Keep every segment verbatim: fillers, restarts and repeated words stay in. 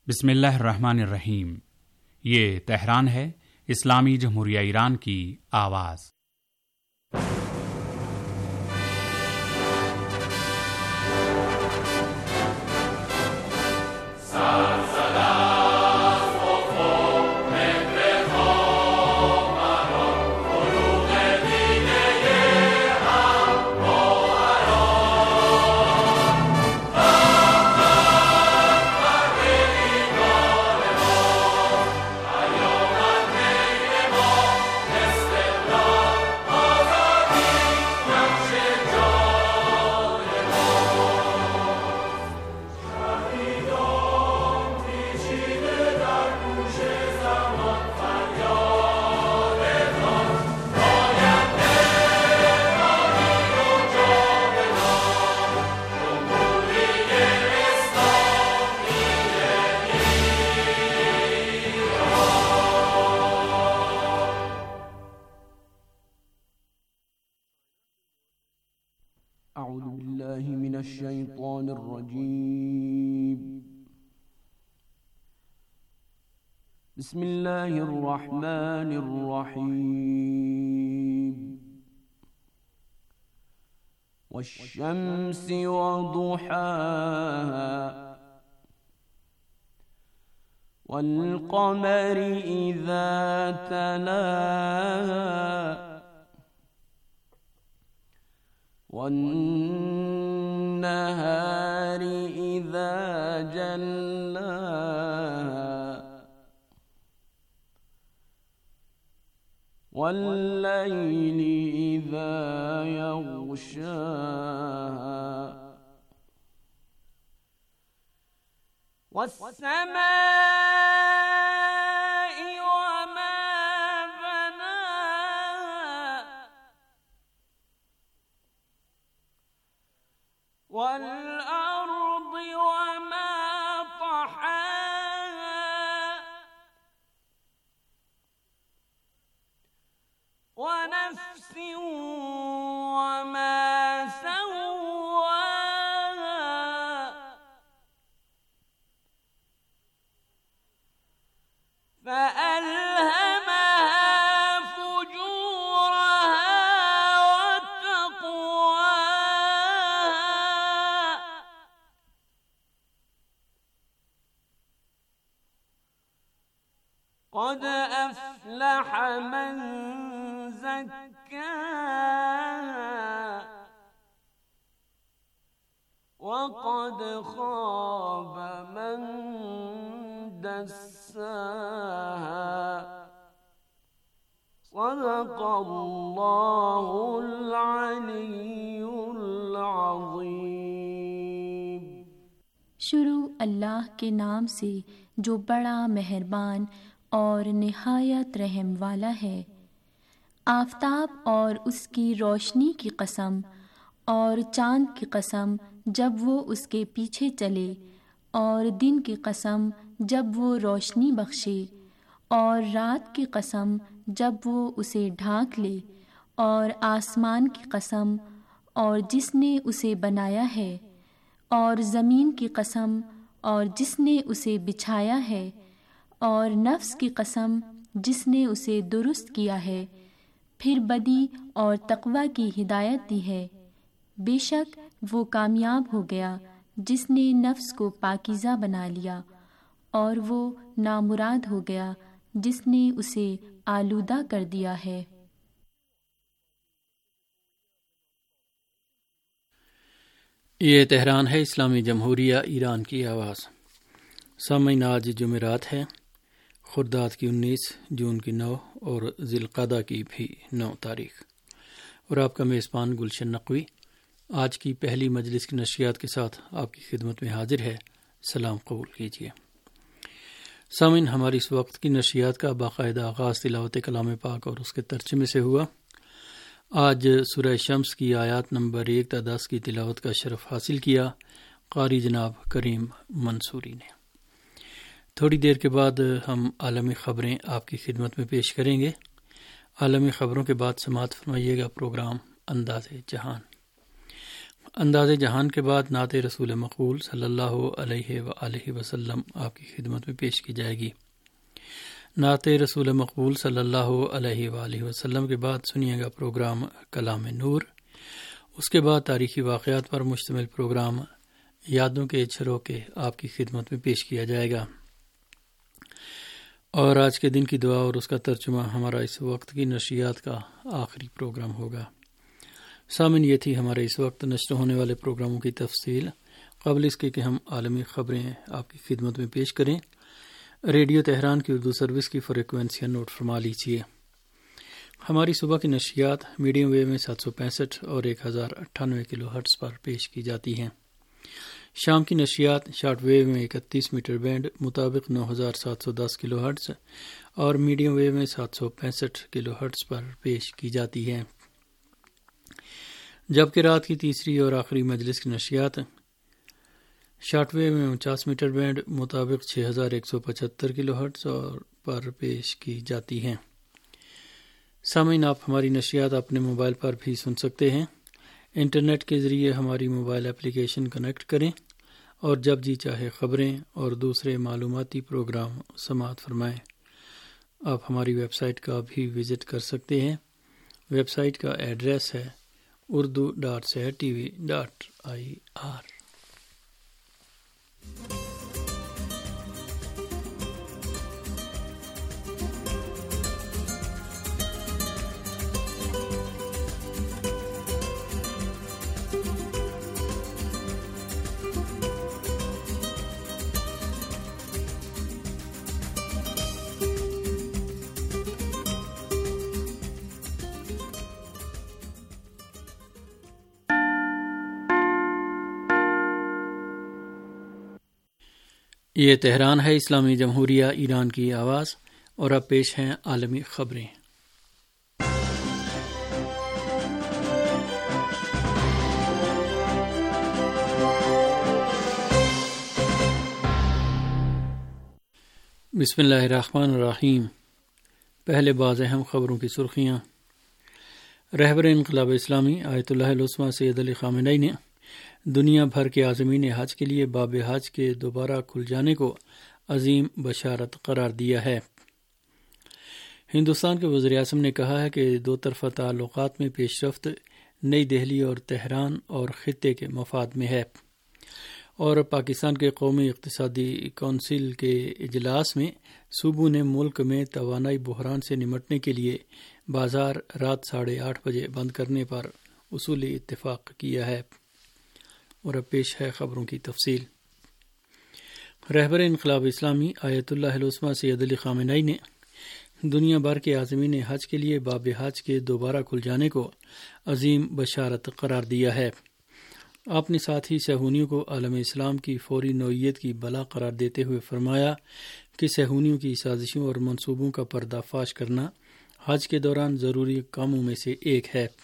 بسم اللہ الرحمن الرحیم۔ یہ تہران ہے، اسلامی جمہوریہ ایران کی آواز۔ اعوذ باللہ من الشیطان الرجیم، بسم اللہ الرحمن الرحیم، والشمس وضحاها والقمر اذا تلاها والنهار إذا جلاها والليل إذا يغشاها والسماء وما بناها والأرض وما طحاها ونفس وما سواها فألهمها فجورها وتقواها قد أفلح من زكاها وقد خاب من دساها صدق اللہ العلی العظیم۔ شروع اللہ کے نام سے جو بڑا مہربان اور نہایت رحم والا ہے۔ آفتاب اور اس کی روشنی کی قسم، اور چاند کی قسم جب وہ اس کے پیچھے چلے، اور دن کی قسم جب وہ روشنی بخشے، اور رات کی قسم جب وہ اسے ڈھانک لے، اور آسمان کی قسم اور جس نے اسے بنایا ہے، اور زمین کی قسم اور جس نے اسے بچھایا ہے، اور نفس کی قسم جس نے اسے درست کیا ہے، پھر بدی اور تقوی کی ہدایت دی ہے۔ بے شک وہ کامیاب ہو گیا جس نے نفس کو پاکیزہ بنا لیا، اور وہ نامراد ہو گیا جس نے اسے آلودہ کر دیا ہے۔ یہ تہران ہے، اسلامی جمہوریہ ایران کی آواز۔ سامعین، آج جمعرات ہے، خرداد کی انیس، جون کی نو اور ذی القعدہ کی بھی نو تاریخ، اور آپ کا میزبان گلشن نقوی آج کی پہلی مجلس کی نشریات کے ساتھ آپ کی خدمت میں حاضر ہے۔ سلام قبول کیجیے۔ سامعین، ہماری اس وقت کی نشریات کا باقاعدہ آغاز تلاوت کلام پاک اور اس کے ترجمے سے ہوا۔ آج سورہ شمس کی آیات نمبر ایک تا دس کی تلاوت کا شرف حاصل کیا قاری جناب کریم منصوری نے۔ تھوڑی دیر کے بعد ہم عالمی خبریں آپ کی خدمت میں پیش کریں گے۔ عالمی خبروں کے بعد سماعت فرمائیے گا پروگرام انداز جہان۔ انداز جہان کے بعد نعت رسول مقبول صلی اللہ علیہ وآلہ وسلم آپ کی خدمت میں پیش کی جائے گی۔ نعت رسول مقبول صلی اللہ علیہ وآلہ وسلم کے بعد سنیے گا پروگرام کلام نور، اس کے بعد تاریخی واقعات پر مشتمل پروگرام یادوں کے جھروکے آپ کی خدمت میں پیش کیا جائے گا، اور آج کے دن کی دعا اور اس کا ترجمہ ہمارا اس وقت کی نشریات کا آخری پروگرام ہوگا۔ سامن، یہ تھی ہمارے اس وقت نشر ہونے والے پروگراموں کی تفصیل۔ قبل اس کے کہ ہم عالمی خبریں آپ کی خدمت میں پیش کریں، ریڈیو تہران کی اردو سروس کی فریکوینسیاں نوٹ فرما لیجیے۔ ہماری صبح کی نشریات میڈیم ویو میں سات سو پینسٹھ اور ایک ہزار اٹھانوے کلو ہرٹز پر پیش کی جاتی ہیں۔ شام کی نشریات شارٹ ویو میں اکتیس میٹر بینڈ مطابق نو ہزار سات سو دس کلو ہرٹز اور میڈیم ویو میں سات سو پینسٹھ کلو ہرٹز پر پیش کی جاتی ہے، جبکہ رات کی تیسری اور آخری مجلس کی نشریات شارٹ ویو میں انچاس میٹر بینڈ مطابق چھ ہزار ایک سو پچہتر کلو ہرٹز اور پر پیش کی جاتی ہیں۔ سامعین، آپ ہماری نشریات اپنے موبائل پر بھی سن سکتے ہیں۔ انٹرنیٹ کے ذریعے ہماری موبائل اپلیکیشن کنیکٹ کریں اور جب جی چاہے خبریں اور دوسرے معلوماتی پروگرام سماعت فرمائیں۔ آپ ہماری ویب سائٹ کا بھی وزٹ کر سکتے ہیں۔ ویب سائٹ کا ایڈریس ہے اردو ڈاٹ صحت T V dot I R. یہ تہران ہے، اسلامی جمہوریہ ایران کی آواز، اور اب پیش ہیں عالمی خبریں۔ بسم اللہ الرحمن الرحیم۔ پہلے بعض اہم خبروں کی سرخیاں۔ رہبر انقلاب اسلامی آیت اللہ العظمیٰ سید علی خامنئی نے دنیا بھر کے عازمین حج کے لیے باب حج کے دوبارہ کھل جانے کو عظیم بشارت قرار دیا ہے۔ ہندوستان کے وزیر اعظم نے کہا ہے کہ دو طرفہ تعلقات میں پیش رفت نئی دہلی اور تہران اور خطے کے مفاد میں ہے، اور پاکستان کے قومی اقتصادی کونسل کے اجلاس میں صوبوں نے ملک میں توانائی بحران سے نمٹنے کے لیے بازار رات ساڑھے آٹھ بجے بند کرنے پر اصولی اتفاق کیا ہے۔ اور اب پیش ہے خبروں کی تفصیل۔ رہبر انقلاب اسلامی آیت اللہ العظمیٰ سید علی خامنئی نے دنیا بھر کے عازمین حج کے لیے باب حج کے دوبارہ کھل جانے کو عظیم بشارت قرار دیا ہے۔ آپ نے ساتھ ہی صہیونیوں کو عالم اسلام کی فوری نوعیت کی بلا قرار دیتے ہوئے فرمایا کہ صہیونیوں کی سازشوں اور منصوبوں کا پردہ فاش کرنا حج کے دوران ضروری کاموں میں سے ایک ہے۔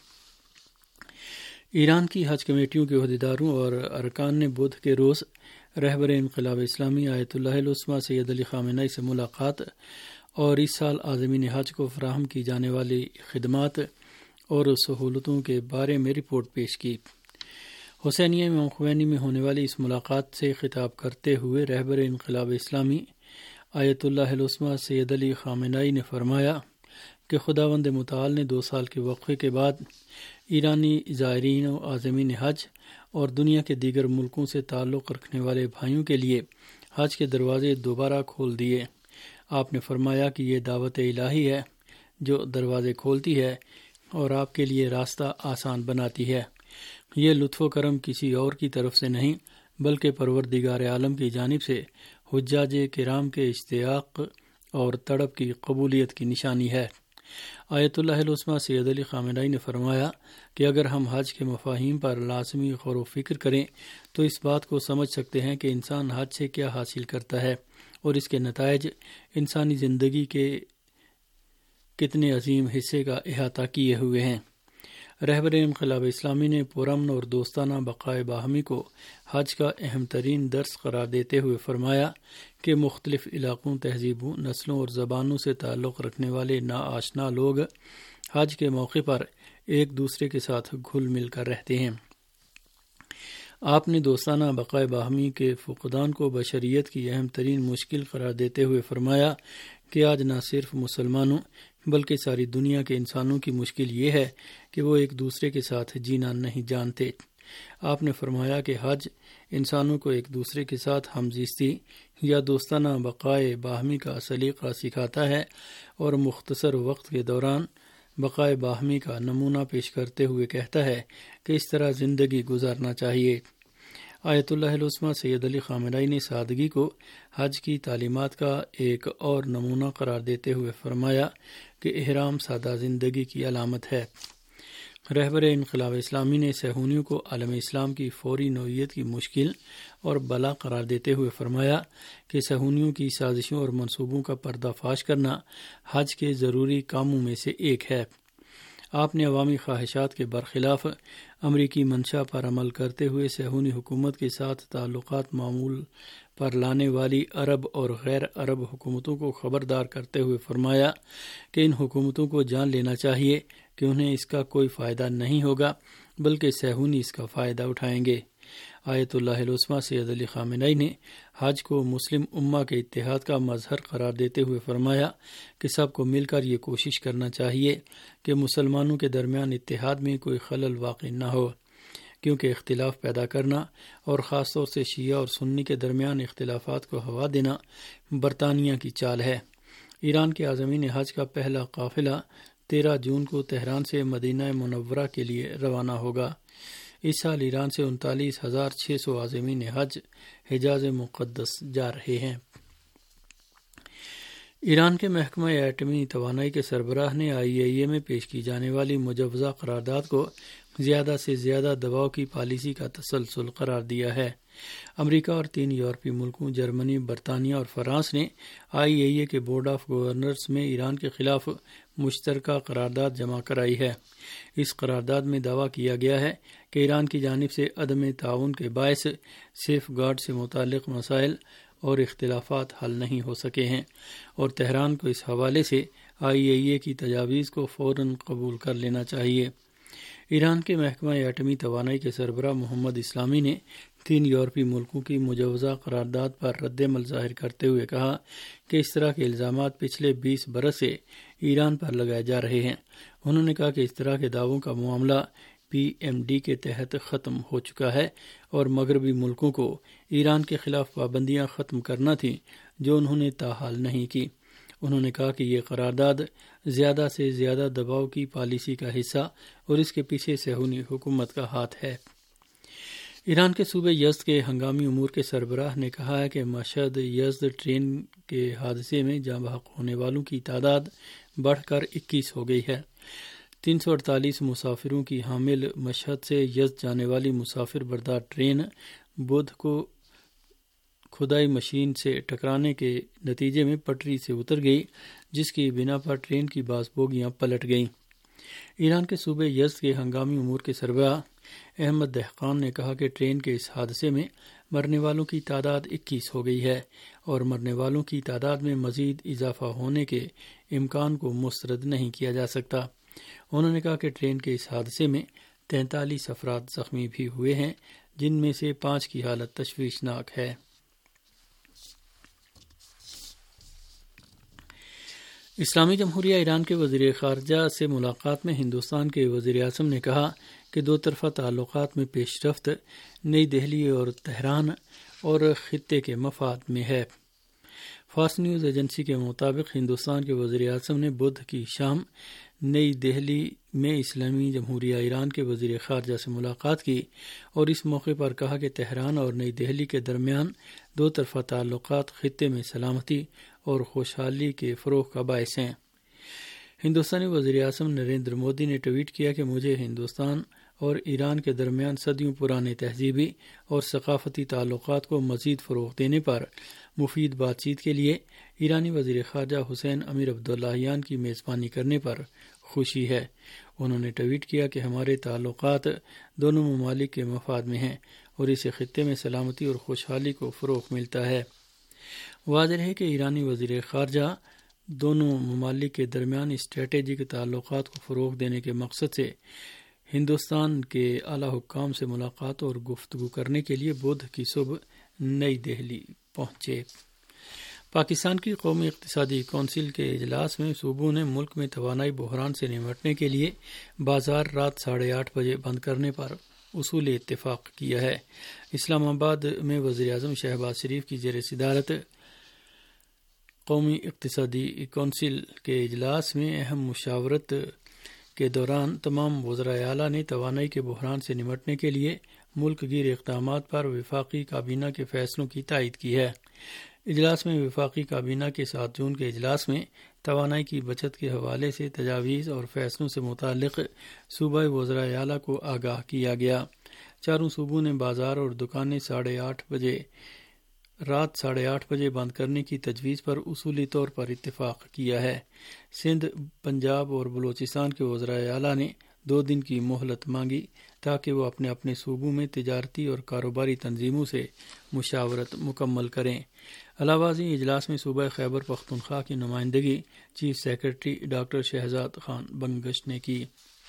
ایران کی حج کمیٹیوں کے عہدیداروں اور ارکان نے بدھ کے روز رہبر انقلاب اسلامی آیت اللہ العظمیٰ سید علی خامنئی سے ملاقات اور اس سال عازمین حج کو فراہم کی جانے والی خدمات اور سہولتوں کے بارے میں رپورٹ پیش کی۔ حسینیہ امام خمینی میں ہونے والی اس ملاقات سے خطاب کرتے ہوئے رہبر انقلاب اسلامی آیت اللہ العظمیٰ سید علی خامنئی نے فرمایا کہ خداوند متعال نے دو سال کے وقفے کے بعد ایرانی زائرین و عازمین حج اور دنیا کے دیگر ملکوں سے تعلق رکھنے والے بھائیوں کے لیے حج کے دروازے دوبارہ کھول دیے۔ آپ نے فرمایا کہ یہ دعوت الہی ہے جو دروازے کھولتی ہے اور آپ کے لیے راستہ آسان بناتی ہے۔ یہ لطف و کرم کسی اور کی طرف سے نہیں بلکہ پروردگار عالم کی جانب سے حجاج کرام کے اشتیاق اور تڑپ کی قبولیت کی نشانی ہے۔ آیت اللہ العظمیٰ سید علی خامنئی نے فرمایا کہ اگر ہم حج کے مفاہیم پر لازمی غور و فکر کریں تو اس بات کو سمجھ سکتے ہیں کہ انسان حج سے کیا حاصل کرتا ہے اور اس کے نتائج انسانی زندگی کے کتنے عظیم حصے کا احاطہ کیے ہوئے ہیں۔ رہبر انقلاب اسلامی نے پرامن اور دوستانہ بقائے باہمی کو حج کا اہم ترین درس قرار دیتے ہوئے فرمایا کہ مختلف علاقوں، تہذیبوں، نسلوں اور زبانوں سے تعلق رکھنے والے ناآشنا لوگ حج کے موقع پر ایک دوسرے کے ساتھ گھل مل کر رہتے ہیں۔ آپ نے دوستانہ بقائے باہمی کے فقدان کو بشریت کی اہم ترین مشکل قرار دیتے ہوئے فرمایا کہ آج نہ صرف مسلمانوں بلکہ ساری دنیا کے انسانوں کی مشکل یہ ہے کہ وہ ایک دوسرے کے ساتھ جینا نہیں جانتے۔ آپ نے فرمایا کہ حج انسانوں کو ایک دوسرے کے ساتھ ہمزیستی یا دوستانہ بقائے باہمی کا سلیقہ سکھاتا ہے اور مختصر وقت کے دوران بقائے باہمی کا نمونہ پیش کرتے ہوئے کہتا ہے کہ اس طرح زندگی گزارنا چاہیے۔ آیت اللہ العظمیٰ سید علی خامنہئی نے سادگی کو حج کی تعلیمات کا ایک اور نمونہ قرار دیتے ہوئے فرمایا کہ احرام سادہ زندگی کی علامت ہے۔ رہبر انقلاب اسلامی نے صہیونیوں کو عالم اسلام کی فوری نوعیت کی مشکل اور بلا قرار دیتے ہوئے فرمایا کہ صہیونیوں کی سازشوں اور منصوبوں کا پردہ فاش کرنا حج کے ضروری کاموں میں سے ایک ہے۔ آپ نے عوامی خواہشات کے برخلاف امریکی منشا پر عمل کرتے ہوئے صہیونی حکومت کے ساتھ تعلقات معمول پر لانے والی عرب اور غیر عرب حکومتوں کو خبردار کرتے ہوئے فرمایا کہ ان حکومتوں کو جان لینا چاہیے کہ انہیں اس کا کوئی فائدہ نہیں ہوگا بلکہ صہیونی اس کا فائدہ اٹھائیں گے۔ آیت اللہ العظمیٰ سید علی خامنہئی نے حج کو مسلم امہ کے اتحاد کا مظہر قرار دیتے ہوئے فرمایا کہ سب کو مل کر یہ کوشش کرنا چاہیے کہ مسلمانوں کے درمیان اتحاد میں کوئی خلل واقع نہ ہو، کیونکہ اختلاف پیدا کرنا اور خاص طور سے شیعہ اور سنی کے درمیان اختلافات کو ہوا دینا برطانیہ کی چال ہے۔ ایران کے عازمین حج کا پہلا قافلہ تیرہ جون کو تہران سے مدینہ منورہ کے لیے روانہ ہوگا۔ اس سال ایران سے انتالیس ہزار چھ سو عازمین حج حجاز مقدس جا رہے ہیں۔ ایران کے محکمہ ایٹمی توانائی کے سربراہ نے آئی اے ای اے میں پیش کی جانے والی مجوزہ قرارداد کو زیادہ سے زیادہ دباؤ کی پالیسی کا تسلسل قرار دیا ہے۔ امریکہ اور تین یورپی ملکوں جرمنی، برطانیہ اور فرانس نے آئی اے ای اے کے بورڈ آف گورنرز میں ایران کے خلاف مشترکہ قرارداد جمع کرائی ہے۔ اس قرارداد میں دعویٰ کیا گیا ہے کہ ایران کی جانب سے عدم تعاون کے باعث سیف گارڈ سے متعلق مسائل اور اختلافات حل نہیں ہو سکے ہیں، اور تہران کو اس حوالے سے آئی اے ای اے کی تجاویز کو فوراً قبول کر لینا چاہیے۔ ایران کے محکمہ ایٹمی توانائی کے سربراہ محمد اسلامی نے تین یورپی ملکوں کی مجوزہ قرارداد پر رد عمل ظاہر کرتے ہوئے کہا کہ اس طرح کے الزامات پچھلے بیس برس سے ایران پر لگائے جا رہے ہیں۔ انہوں نے کہا کہ اس طرح کے دعووں کا معاملہ پی ایم ڈی کے تحت ختم ہو چکا ہے اور مغربی ملکوں کو ایران کے خلاف پابندیاں ختم کرنا تھیں جو انہوں نے تاحال نہیں کی۔ انہوں نے کہا کہ یہ قرارداد زیادہ سے زیادہ دباؤ کی پالیسی کا حصہ اور اس کے پیچھے صہیونی حکومت کا ہاتھ ہے۔ ایران کے صوبے یزد کے ہنگامی امور کے سربراہ نے کہا ہے کہ مشہد یزد ٹرین کے حادثے میں جاں بحق ہونے والوں کی تعداد بڑھ کر اکیس ہو گئی ہے۔ تین سو اڑتالیس مسافروں کی حامل مشہد سے یزد جانے والی مسافر بردار ٹرین بدھ کو کھدائی مشین سے ٹکرانے کے نتیجے میں پٹری سے اتر گئی، جس کی بنا پر ٹرین کی بعض بوگیاں پلٹ گئیں۔ ایران کے صوبے یزد کے ہنگامی امور کے سربراہ احمد دہقان نے کہا کہ ٹرین کے اس حادثے میں مرنے والوں کی تعداد اکیس ہو گئی ہے اور مرنے والوں کی تعداد میں مزید اضافہ ہونے کے امکان کو مسترد نہیں کیا جا سکتا۔ انہوں نے کہا کہ ٹرین کے اس حادثے میں تینتالیس افراد زخمی بھی ہوئے ہیں، جن میں سے پانچ کی حالت تشویشناک ہے۔ اسلامی جمہوریہ ایران کے وزیر خارجہ سے ملاقات میں ہندوستان کے وزیر اعظم نے کہا کہ دو طرفہ تعلقات میں پیش رفت نئی دہلی اور تہران اور خطے کے مفاد میں ہے۔ فاسٹ نیوز ایجنسی کے مطابق ہندوستان کے وزیر اعظم نے بدھ کی شام نئی دہلی میں اسلامی جمہوریہ ایران کے وزیر خارجہ سے ملاقات کی اور اس موقع پر کہا کہ تہران اور نئی دہلی کے درمیان دو طرفہ تعلقات خطے میں سلامتی اور خوشحالی کے فروغ کا باعث ہیں۔ ہندوستانی وزیر اعظم نریندر مودی نے ٹویٹ کیا کہ مجھے ہندوستان اور ایران کے درمیان صدیوں پرانے تہذیبی اور ثقافتی تعلقات کو مزید فروغ دینے پر مفید بات چیت کے لیے ایرانی وزیر خارجہ حسین امیر عبداللہیان کی میزبانی کرنے پر خوشی ہے۔ انہوں نے ٹویٹ کیا کہ ہمارے تعلقات دونوں ممالک کے مفاد میں ہیں اور اس خطے میں سلامتی اور خوشحالی کو فروغ ملتا ہے۔ واضح ہے کہ ایرانی وزیر خارجہ دونوں ممالک کے درمیان اسٹریٹجک تعلقات کو فروغ دینے کے مقصد سے ہندوستان کے اعلیٰ حکام سے ملاقات اور گفتگو کرنے کے لیے بدھ کی صبح نئی دہلی پہنچے۔ پاکستان کی قومی اقتصادی کونسل کے اجلاس میں صوبوں نے ملک میں توانائی بحران سے نمٹنے کے لیے بازار رات ساڑھے آٹھ بجے بند کرنے پر اصولی اتفاق کیا ہے۔ اسلام آباد میں وزیر اعظم شہباز شریف کی زیر صدارت قومی اقتصادی کونسل کے اجلاس میں اہم مشاورت کے دوران تمام وزرائے اعلیٰ نے توانائی کے بحران سے نمٹنے کے لیے ملک گیر اقدامات پر وفاقی کابینہ کے فیصلوں کی تائید کی ہے۔ اجلاس میں وفاقی کابینہ کے سات جون کے اجلاس میں توانائی کی بچت کے حوالے سے تجاویز اور فیصلوں سے متعلق صوبائی وزرائے اعلیٰ کو آگاہ کیا گیا۔ چاروں صوبوں نے بازار اور دکانیں ساڑھے آٹھ بجے رات ساڑھے آٹھ بجے بند کرنے کی تجویز پر اصولی طور پر اتفاق کیا ہے۔ سندھ، پنجاب اور بلوچستان کے وزرائے اعلیٰ نے دو دن کی مہلت مانگی تاکہ وہ اپنے اپنے صوبوں میں تجارتی اور کاروباری تنظیموں سے مشاورت مکمل کریں۔ علاوہ ازیں اجلاس میں صوبہ خیبر پختونخوا کی نمائندگی chief secretary doctor Shahzad Khan Bangash نے کی۔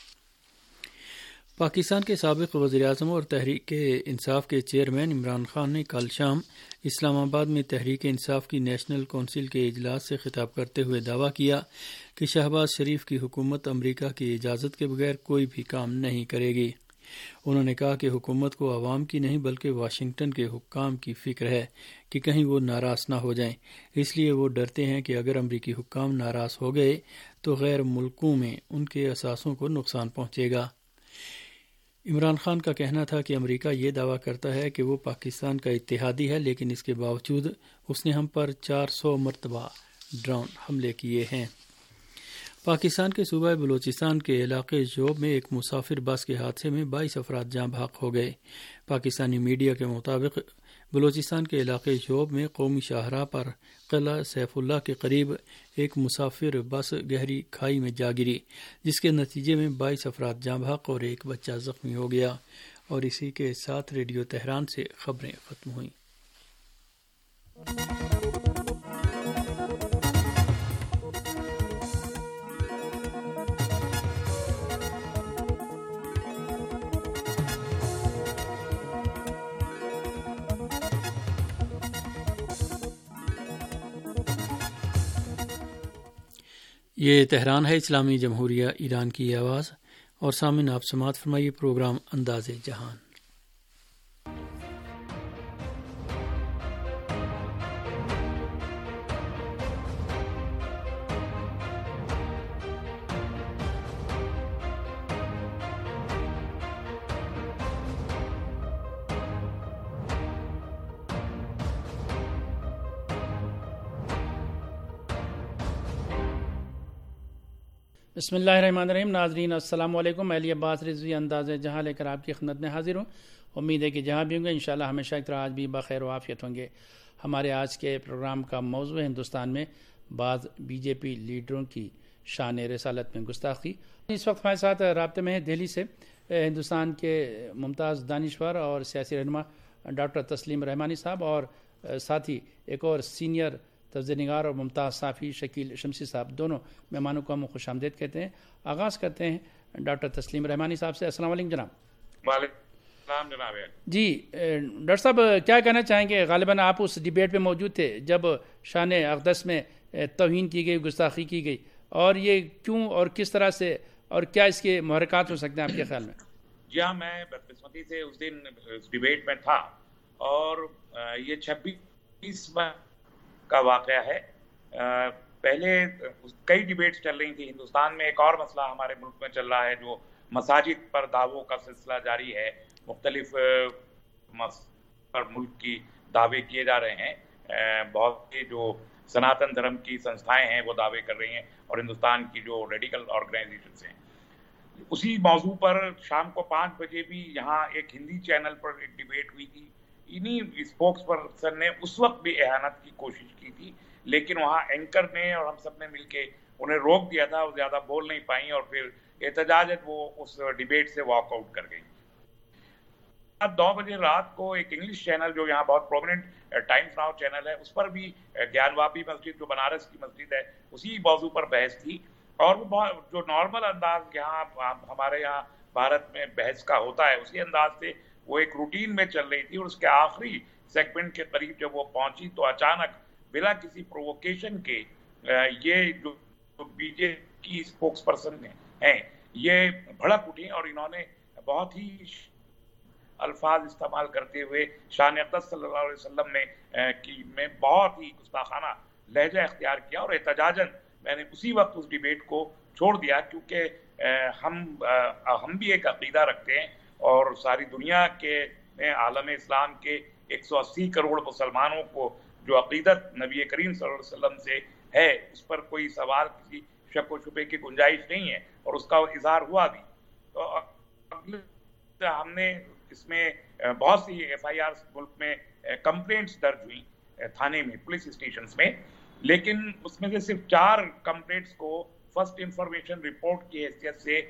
پاکستان کے سابق وزیر اعظم اور تحریک انصاف کے چیئرمین عمران خان نے کل شام اسلام آباد میں تحریک انصاف کی نیشنل کونسل کے اجلاس سے خطاب کرتے ہوئے دعویٰ کیا کہ شہباز شریف کی حکومت امریکہ کی اجازت کے بغیر کوئی بھی کام نہیں کرے گی۔ انہوں نے کہا کہ حکومت کو عوام کی نہیں بلکہ واشنگٹن کے حکام کی فکر ہے کہ کہیں وہ ناراض نہ ہو جائیں، اس لیے وہ ڈرتے ہیں کہ اگر امریکی حکام ناراض ہو گئے تو غیر ملکوں میں ان کے اثاثوں کو نقصان پہنچے گا۔ عمران خان کا کہنا تھا کہ امریکہ یہ دعویٰ کرتا ہے کہ وہ پاکستان کا اتحادی ہے، لیکن اس کے باوجود اس نے ہم پر چار سو مرتبہ ڈرون حملے کیے ہیں۔ پاکستان کے صوبہ بلوچستان کے علاقے جوب میں ایک مسافر بس کے حادثے میں بائیس افراد جاں بحق ہو گئے۔ پاکستانی میڈیا کے مطابق بلوچستان کے علاقے جوب میں قومی شاہراہ پر قلعہ سیف اللہ کے قریب ایک مسافر بس گہری کھائی میں جا گری، جس کے نتیجے میں بائیس افراد جاں بحق اور ایک بچہ زخمی ہو گیا۔ اور اسی کے ساتھ ریڈیو تہران سے خبریں ختم ہوئیں۔ یہ تہران ہے، اسلامی جمہوریہ ایران کی آواز، اور سامعین آپ سماعت فرمائیے پروگرام انداز جہان۔ بسم اللہ الرحمن الرحیم۔ ناظرین السلام علیکم۔ علی عباس رضوی انداز جہاں لے کر آپ کی خدمت میں حاضر ہوں۔ امید ہے کہ جہاں بھی ہوں گے انشاءاللہ ہمیشہ کی طرح آج بھی بخیر و عافیت ہوں گے۔ ہمارے آج کے پروگرام کا موضوع ہے ہندوستان میں بعض بی جے پی لیڈروں کی شان رسالت میں گستاخی۔ اس وقت ہمارے ساتھ رابطے میں ہے دہلی سے ہندوستان کے ممتاز دانشور اور سیاسی رہنما ڈاکٹر تسلیم رحمانی صاحب، اور ساتھ ہی ایک اور سینئر تجزیہ نگار اور ممتاز صحافی شکیل شمسی صاحب۔ دونوں مہمانوں کو ہم خوش آمدید کہتے ہیں۔ آغاز کرتے ہیں ڈاکٹر تسلیم رحمانی صاحب سے۔ السلام علیکم جناب۔ وعلیکم السلام جناب۔ جی ڈاکٹر صاحب کیا کہنا چاہیں گے؟ غالباً آپ اس ڈیبیٹ میں موجود تھے جب شان اقدس میں توہین کی گئی، گستاخی کی گئی، اور یہ کیوں اور کس طرح سے اور کیا اس کے محرکات ہو سکتے ہیں آپ کے خیال میں؟ جی ہاں، میں بدقسمتی سے اس دن اس ڈیبیٹ میں تھا، اور یہ چھبیس کا واقعہ ہے۔ پہلے کئی ڈیبیٹس چل رہی تھی ہندوستان میں۔ ایک اور مسئلہ ہمارے ملک میں چل رہا ہے جو مساجد پر دعووں کا سلسلہ جاری ہے۔ مختلف پر ملک کی دعوے کیے جا رہے ہیں، بہت سی جو سناتن دھرم کی سنستھائیں ہیں وہ دعوے کر رہی ہیں، اور ہندوستان کی جو ریڈیکل آرگنائزیشنز ہیں۔ اسی موضوع پر شام کو پانچ بجے بھی یہاں ایک ہندی چینل پر ایک ڈیبیٹ ہوئی تھی۔ انہی اسپوکس پرسن نے اس وقت بھی اہانت کی کوشش کی تھی، لیکن وہاں اینکر نے اور ہم سب نے مل کے انہیں روک دیا تھا، وہ زیادہ بول نہیں پائیں، اور پھر احتجاجت وہ اس ڈیبیٹ سے واک آؤٹ کر گئی۔ دو بجے رات کو ایک انگلش چینل جو یہاں بہت پرومیننٹ ٹائمز ناؤ چینل ہے، اس پر بھی گیان واپی مسجد جو بنارس کی مسجد ہے اسی موضوع پر بحث تھی، اور وہ بہت جو نارمل انداز یہاں ہمارے یہاں بھارت میں بحث کا ہوتا ہے اسی انداز سے وہ ایک روٹین میں چل رہی تھی، اور اس کے آخری سیگمنٹ کے قریب جب وہ پہنچی تو اچانک بلا کسی پرووکیشن کے یہ جو بی جے کی اسپوکس پرسن ہیں یہ بھڑک اٹھی اور انہوں نے بہت ہی الفاظ استعمال کرتے ہوئے شان اقدس صلی اللہ علیہ وسلم نے کی میں بہت ہی گستاخانہ لہجہ اختیار کیا، اور احتجاجاً میں نے اسی وقت اس ڈیبیٹ کو چھوڑ دیا، کیونکہ ہم ہم بھی ایک عقیدہ رکھتے ہیں اور ساری دنیا کے عالم اسلام کے ایک سو اسی کروڑ مسلمانوں کو جو عقیدت نبی کریم صلی اللہ علیہ وسلم سے ہے اس پر کوئی سوال کسی شک و شبے کی گنجائش نہیں ہے، اور اس کا اظہار ہوا بھی۔ تو ہم نے اس میں بہت سی ایف آئی آر ملک میں کمپلینٹس درج ہوئی تھانے میں، پولیس اسٹیشنز میں، لیکن اس میں سے صرف چار کمپلینٹس کو فرسٹ انفارمیشن رپورٹ کی حیثیت سے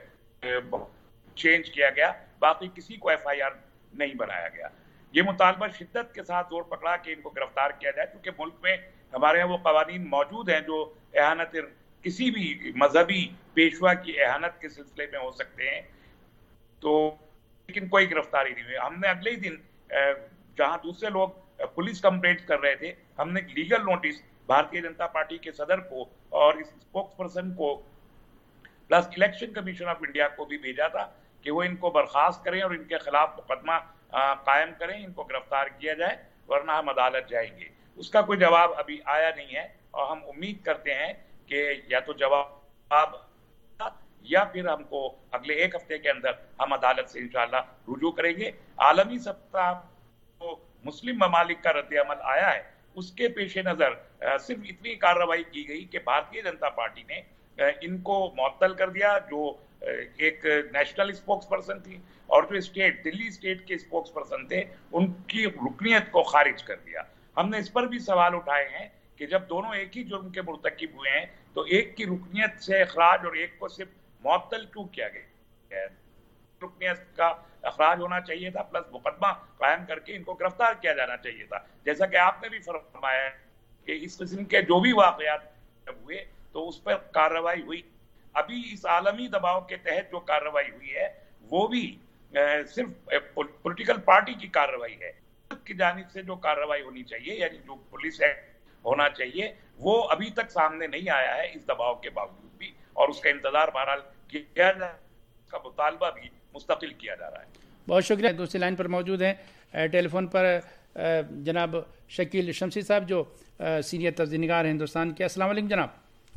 چینج کیا گیا، باقی کسی کو ایف آئی آر نہیں بنایا گیا۔ یہ مطالبہ شدت کے ساتھ زور پکڑا کہ ان کو گرفتار کیا جائے، کیونکہ ملک میں ہمارے یہاں وہ قوانین موجود ہیں جو اہانت کسی بھی مذہبی پیشوا کی اہانت کے سلسلے میں ہو سکتے ہیں، تو لیکن کوئی گرفتاری نہیں ہوئی۔ ہم نے اگلے ہی دن جہاں دوسرے لوگ پولیس کمپلینٹ کر رہے تھے، ہم نے legal notice Bharatiya Janata Party کے صدر کو اور اس اسپوکس پرسن کو plus election commission of India کو بھی بھیجا تھا کہ وہ ان کو برخاست کریں اور ان کے خلاف مقدمہ قائم کریں، ان کو گرفتار کیا جائے ورنہ ہم عدالت جائیں گے۔ اس کا کوئی جواب ابھی آیا نہیں ہے، اور ہم امید کرتے ہیں کہ یا تو جواب یا پھر ہم کو اگلے ایک ہفتے کے اندر ہم عدالت سے انشاءاللہ رجوع کریں گے۔ عالمی سطح کو مسلم ممالک کا رد عمل آیا ہے، اس کے پیش نظر صرف اتنی کارروائی کی گئی کہ بھارتیہ جنتا پارٹی نے ان کو معطل کر دیا، جو ایک نیشنل اسپوکس پرسن تھی، اور جو اسٹیٹ دلی اسٹیٹ کے اسپوکس پرسن تھے ان کی رکنیت کو خارج کر دیا۔ ہم نے اس پر بھی سوال اٹھائے ہیں کہ جب دونوں ایک ہی جرم کے مرتکب ہوئے ہیں تو ایک کی رکنیت سے اخراج اور ایک کو صرف معطل کیوں کیا گیا؟ رکنیت کا اخراج ہونا چاہیے تھا، پلس مقدمہ قائم کر کے ان کو گرفتار کیا جانا چاہیے تھا، جیسا کہ آپ نے بھی فرمایا ہے کہ اس قسم کے جو بھی واقعات ہوئے تو اس پر کارروائی ہوئی۔ ابھی اس عالمی دباؤ کے تحت جو کارروائی ہوئی ہے وہ بھی صرف پولیٹیکل پارٹی کی کارروائی ہے، کی جانب سے جو کارروائی ہونی چاہیے یعنی جو پولیس ایکٹ ہونا چاہیے وہ ابھی تک سامنے نہیں آیا ہے اس دباؤ کے باوجود بھی، اور اس کا انتظار بہرحال کیا جائے، اس کا مطالبہ بھی مستقل کیا جا رہا ہے۔ بہت شکریہ۔ دوسری لائن پر موجود ہیں ٹیلی فون پر جناب شکیل شمسی صاحب جو سینئر تجزیہ نگار ہیں ہندوستان کے۔ السلام علیکم جناب۔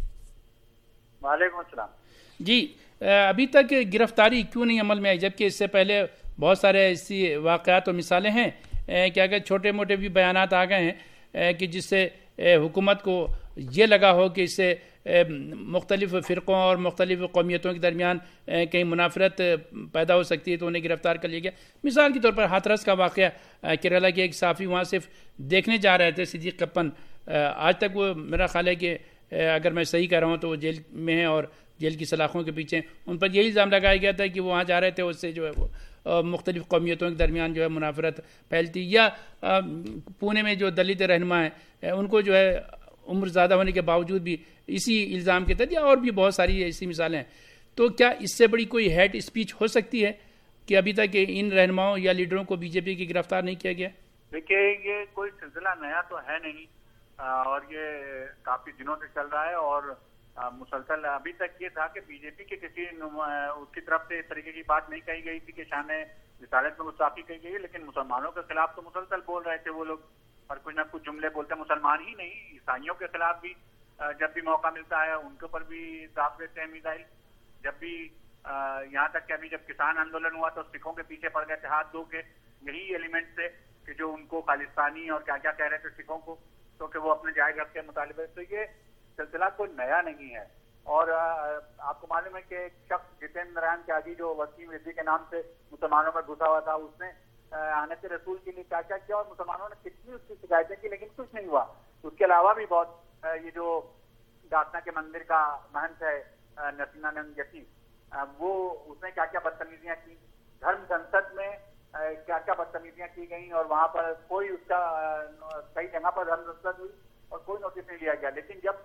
وعلیکم السلام۔ جی، ابھی تک گرفتاری کیوں نہیں عمل میں آئی، جبکہ اس سے پہلے بہت سارے ایسی واقعات اور مثالیں ہیں کہ اگر چھوٹے موٹے بھی بیانات آ گئے ہیں کہ جس سے حکومت کو یہ لگا ہو کہ اس سے مختلف فرقوں اور مختلف قومیتوں کے درمیان کہیں منافرت پیدا ہو سکتی ہے تو انہیں گرفتار کر لیا گیا۔ مثال کے طور پر ہاتھرس کا واقعہ، کیرالہ کے ایک صحافی وہاں صرف دیکھنے جا رہے تھے، صدیق کپن، آج تک وہ میرا خیال ہے کہ اگر میں صحیح کہہ رہا ہوں تو وہ جیل میں ہیں اور جیل کی سلاخوں کے پیچھے، ان پر یہی الزام لگایا گیا تھا کہ وہ وہاں جا رہے تھے، اس سے جو ہے وہ مختلف قومیتوں کے درمیان جو ہے منافرت پھیلتی۔ یا پونے میں جو دلت رہنما ہیں ان کو جو ہے عمر زیادہ ہونے کے باوجود بھی اسی الزام کے تحت، یا اور بھی بہت ساری ایسی مثالیں ہیں۔ تو کیا اس سے بڑی کوئی ہیٹ اسپیچ ہو سکتی ہے کہ ابھی تک ان رہنماؤں یا لیڈروں کو بی جے پی کی گرفتار نہیں کیا گیا؟ دیکھیے یہ کوئی سلسلہ نیا تو ہے نہیں، اور یہ کافی دنوں سے چل رہا ہے، اور مسلسل ابھی تک یہ تھا کہ بی جے پی کے کسی اس کی طرف سے اس طریقے کی بات نہیں کہی گئی تھی کہ شان رسالت میں گستاخی کہی گئی ہے، لیکن مسلمانوں کے خلاف تو مسلسل بول رہے تھے وہ لوگ، اور کچھ نہ کچھ جملے بولتے ہیں، مسلمان ہی نہیں عیسائیوں کے خلاف بھی جب بھی موقع ملتا ہے ان کے اوپر بھی داغ دیتے ہیں میزائل۔ جب بھی یہاں تک کہ ابھی جب کسان آندولن ہوا تو سکھوں کے پیچھے پڑ گئے تھے ہاتھ دھو کے، یہی ایلیمنٹ سے کہ جو ان کو خالصتانی اور کیا کیا کہہ رہے تھے سکھوں کو، تو کہ وہ اپنے جائز حق کے مطالبے۔ تو یہ سلسلہ کوئی نیا نہیں ہے، اور آپ کو معلوم ہے کہ ایک شخص جتین نارائن تیاگی جو وسیم ردی کے نام سے مسلمانوں پر گھسا ہوا تھا، اس نے آنت رسول کے لیے کیا کیا کیا اور مسلمانوں نے کتنی اس کی شکایتیں کی لیکن کچھ نہیں ہوا۔ اس کے علاوہ بھی بہت یہ جو داسنا کے مندر کا مہنت ہے نرسنانند یتی، وہ اس نے کیا کیا بدتمیزیاں کی، دھرم سنسد میں کیا کیا بدتمیزیاں کی گئیں، اور وہاں پر کوئی اس کا کئی جگہ پر دھرم سنسد ہوئی اور کوئی نوٹس نہیں لیا گیا۔ لیکن جب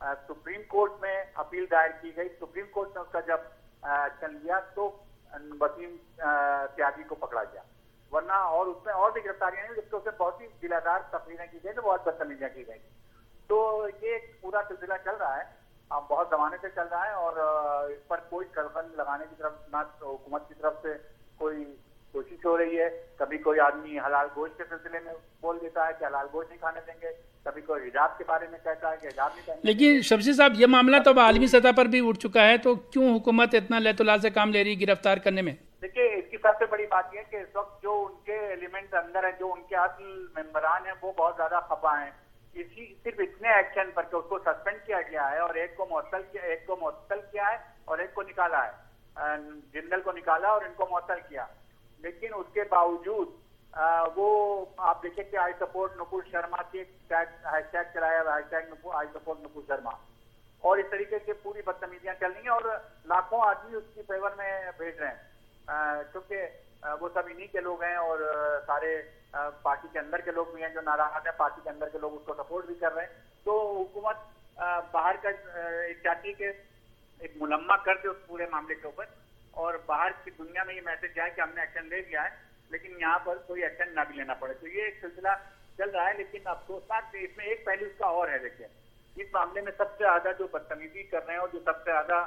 سپریم کورٹ میں اپیل دائر کی گئی. سپریم کورٹ نے اس کا جب ایکشن لیا تو وسیم تیاگی کو پکڑا گیا, ورنہ اور اس میں اور بھی گرفتاریاں ہیں جبکہ اسے بہت ہی دلادار تقریریں کی گئی تو بہت بدتمیزیاں کی گئی. تو یہ پورا سلسلہ چل رہا ہے, اب بہت زمانے سے چل رہا ہے, اور اس پر کوئی کڑکن لگانے کی طرف نہ حکومت کی طرف سے کوئی کوشش ہو رہی ہے. کبھی کوئی آدمی حلال گوشت کے سلسلے میں بول دیتا ہے کہ حلال گوشت نہیں کھانے دیں گے, کبھی کوئی حجاب کے بارے میں کہتا ہے کہ حجاب نہیں پہنیں گے. لیکن شمشید صاحب یہ معاملہ تو اب عالمی سطح پر بھی اٹھ چکا ہے, تو کیوں حکومت اتنا لیت لال سے کام لے رہی ہے گرفتار کرنے میں؟ دیکھیے اس کی سب سے بڑی بات یہ ہے کہ اس وقت جو ان کے ایلیمنٹ اندر ہیں, جو ان کے اصل ممبران ہیں, وہ بہت زیادہ خفا ہیں. اسی صرف اتنے ایکشن پر کہ اس کو سسپینڈ کیا گیا ہے اور ایک کو معطل کیا ایک کو معطل کیا ہے اور ایک کو نکالا ہے, جنرل کو نکالا اور ان کو معطل کیا. لیکن اس کے باوجود وہ آپ دیکھیں کہ آئی سپورٹ نپور شرما کی ہیش ٹیگ چلایا ہوا, hashtag I support Nupur Sharma, اور اس طریقے سے پوری بدتمیزیاں چل رہی ہیں اور لاکھوں آدمی اس کی فیور میں بھیج رہے ہیں, کیونکہ وہ سب انہی کے لوگ ہیں اور سارے پارٹی کے اندر کے لوگ بھی ہیں جو ناراض ہیں, پارٹی کے اندر کے لوگ اس کو سپورٹ بھی کر رہے ہیں. تو حکومت باہر کا چاہتی کہ ایک ملمہ کر دے اس پورے معاملے کے اوپر, اور باہر کی دنیا میں یہ میسج جائے کہ ہم نے ایکشن لے لیا ہے, لیکن یہاں پر کوئی ایکشن نہ بھی لینا پڑے. تو یہ ایک سلسلہ چل رہا ہے, لیکن افسوسناک اس میں ایک پہلو اس کا اور ہے. دیکھیں اس معاملے میں سب سے زیادہ جو بدتمیزی کر رہے ہیں اور جو سب سے زیادہ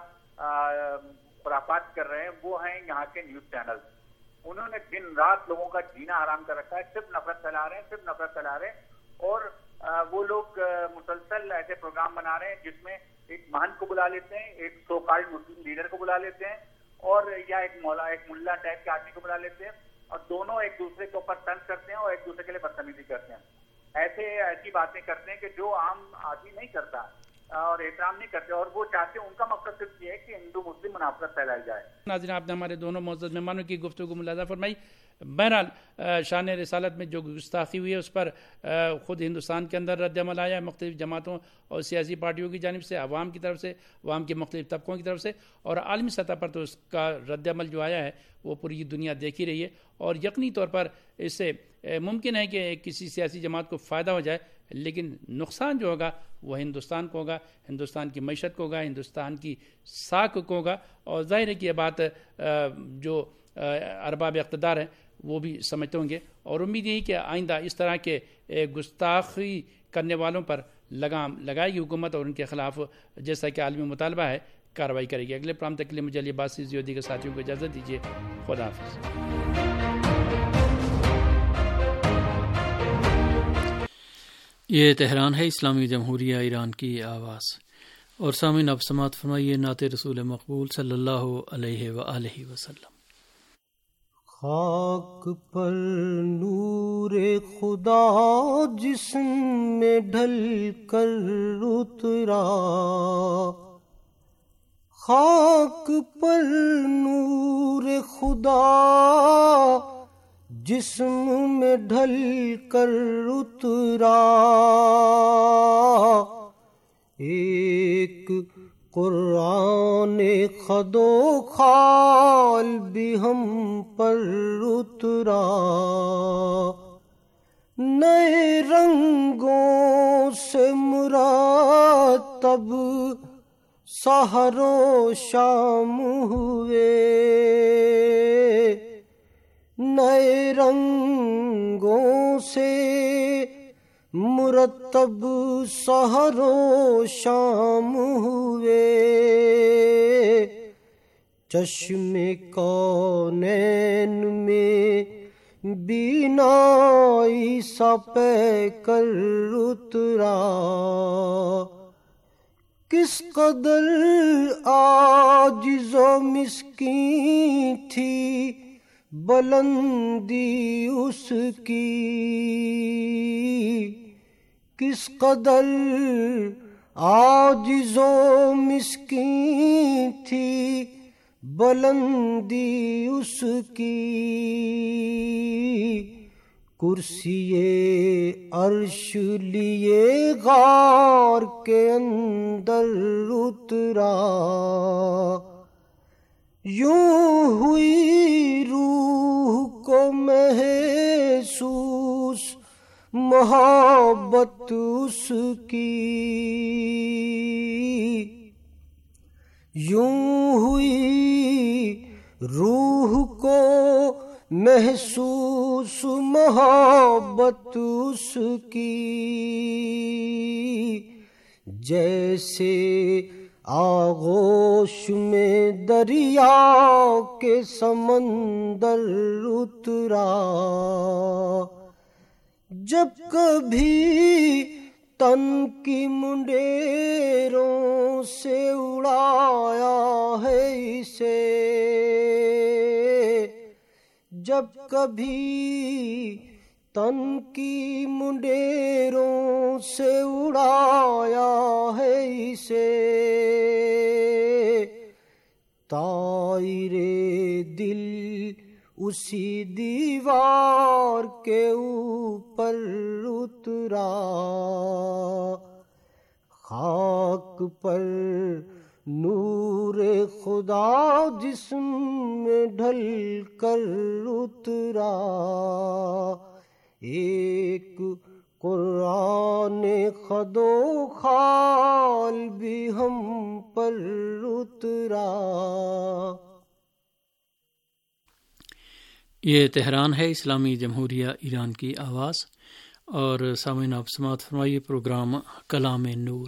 خرافات کر رہے ہیں وہ ہیں یہاں کے نیوز چینل. انہوں نے دن رات لوگوں کا جینا حرام کر رکھا ہے, صرف نفرت پھیلا رہے ہیں صرف نفرت پھیلا رہے ہیں. اور وہ لوگ مسلسل ایسے پروگرام بنا رہے ہیں جس میں ایک مہنت کو بلا لیتے ہیں, ایک سو کالڈ مسلم لیڈر کو بلا لیتے ہیں, اور یا ایک مولا ایک ملا ٹائپ کے آدمی کو بلا لیتے ہیں, اور دونوں ایک دوسرے کے اوپر طنز کرتے ہیں اور ایک دوسرے کے لیے بدتمیزی کرتے ہیں. ایسے ایسی باتیں کرتے ہیں کہ جو عام آدمی نہیں کرتا اور احترام نہیں کرتے, اور وہ چاہتے ہیں, ان کا مقصد صرف یہ ہے کہ ہندو مسلم منافرت پھیلائی جائے. ناظرین آپ نے ہمارے دونوں معزز مہمانوں کی گفتگو ملاحظہ فرمائی. بہرحال شان رسالت میں جو گستاخی ہوئی ہے اس پر خود ہندوستان کے اندر رد عمل آیا ہے مختلف جماعتوں اور سیاسی پارٹیوں کی جانب سے, عوام کی طرف سے, عوام کے مختلف طبقوں کی طرف سے, اور عالمی سطح پر تو اس کا رد عمل جو آیا ہے وہ پوری دنیا دیکھ ہی رہی ہے. اور یقینی طور پر اس سے ممکن ہے کہ کسی سیاسی جماعت کو فائدہ ہو جائے, لیکن نقصان جو ہوگا وہ ہندوستان کو ہوگا, ہندوستان کی معیشت کو ہوگا, ہندوستان کی ساکھ کو ہوگا. اور ظاہر ہے کہ یہ بات جو ارباب اقتدار ہیں وہ بھی سمجھتے ہوں گے, اور امید یہی کہ آئندہ اس طرح کے گستاخی کرنے والوں پر لگام لگائے گی حکومت, اور ان کے خلاف جیسا کہ عالمی مطالبہ ہے کارروائی کرے گی. اگلے پروگرام تک کے لیے مجھے علی عباس زیودی کے ساتھیوں کو اجازت دیجیے. خدا حافظ. یہ تہران ہے, اسلامی جمہوریہ ایران کی آواز. اور سامعین اب سماعت فرمائیے نعت رسول مقبول صلی اللہ علیہ وآلہ وسلم. خاک پر نور خدا جسم میں ڈھل کر اترا, خاک پر نور خدا جسم میں ڈھل کر اترا, ایک قرآن خد و خال بھی ہم پر اترا, نئے رنگوں سے مرتب سحر و شام ہوئے, نئے رنگوں سے مرتب سحر و شام ہوئے, چشم کونین میں بینائی سا پے کر اترا, کس قدر عاجز و مسکین تھی بلندی اس کی, کس قدر عاجز و مسکین تھی بلندی اس کی, کرسی عرش لیے غار کے اندر اترا, یوں ہوئی روح کو محسوس محبت اس کی یوں ہوئی روح کو محسوس محبت اس کی، جیسے آغوش میں دریا کے سمندر اترا، جب کبھی تن کی منڈیروں سے اڑایا ہے اسے، جب کبھی تن کی منڈیروں سے اڑایا ہے اسے، طائر دل اسی دیوار کے اوپر اترا، خاک پر نور خدا جسم میں ڈھل کر اترا، ایک قرآن خد و خال بھی ہم پر اترا۔ یہ تہران ہے، اسلامی جمہوریہ ایران کی آواز، اور سامعین آپ سماعت فرمائیے پروگرام کلام نور۔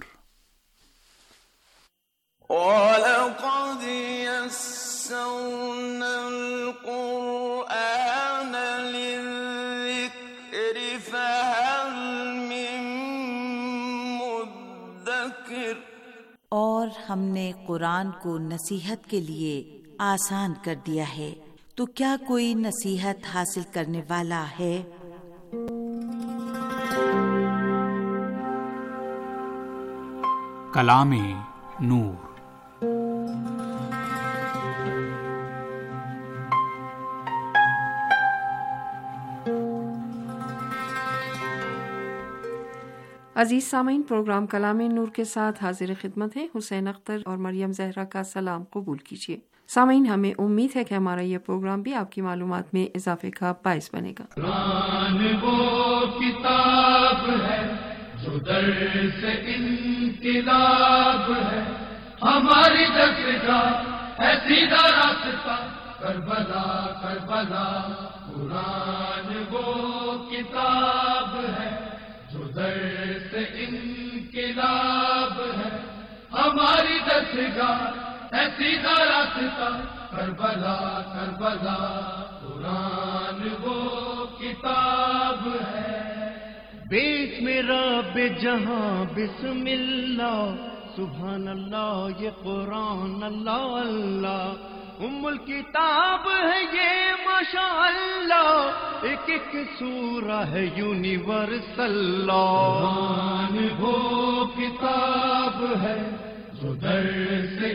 وَلَقَدْ يَسَّرْنَا الْقُرْآنَ لِلذِّكْرِ فَهَلْ مِن مُّدَّكِرٍ، اور ہم نے قرآن کو نصیحت کے لیے آسان کر دیا ہے، تو کیا کوئی نصیحت حاصل کرنے والا ہے؟ کلام نور۔ عزیز سامعین، پروگرام کلام نور کے ساتھ حاضر خدمت ہے حسین اختر اور مریم زہرا کا سلام قبول کیجیے۔ سامعین، ہمیں امید ہے کہ ہمارا یہ پروگرام بھی آپ کی معلومات میں اضافے کا باعث بنے گا۔ قرآن وہ کتاب ہے جو در سے انقلاب ہے، ہماری دستگاہ ہے سیدھا راستہ، کربلا کربلا۔ قرآن وہ کتاب ہے جو در سے انقلاب ہے، ہماری دستگاہ ہے سیدھا راستہ، کربلا کربلا۔ قرآن وہ کتاب ہے۔ بیچ میں رب جہاں بسم اللہ، سبحان اللہ یہ قرآن اللہ اللہ، ام الکتاب ہے یہ ماشاء اللہ، ایک ایک سورہ ہے یونیورسل۔ قرآن وہ کتاب ہے جو در سے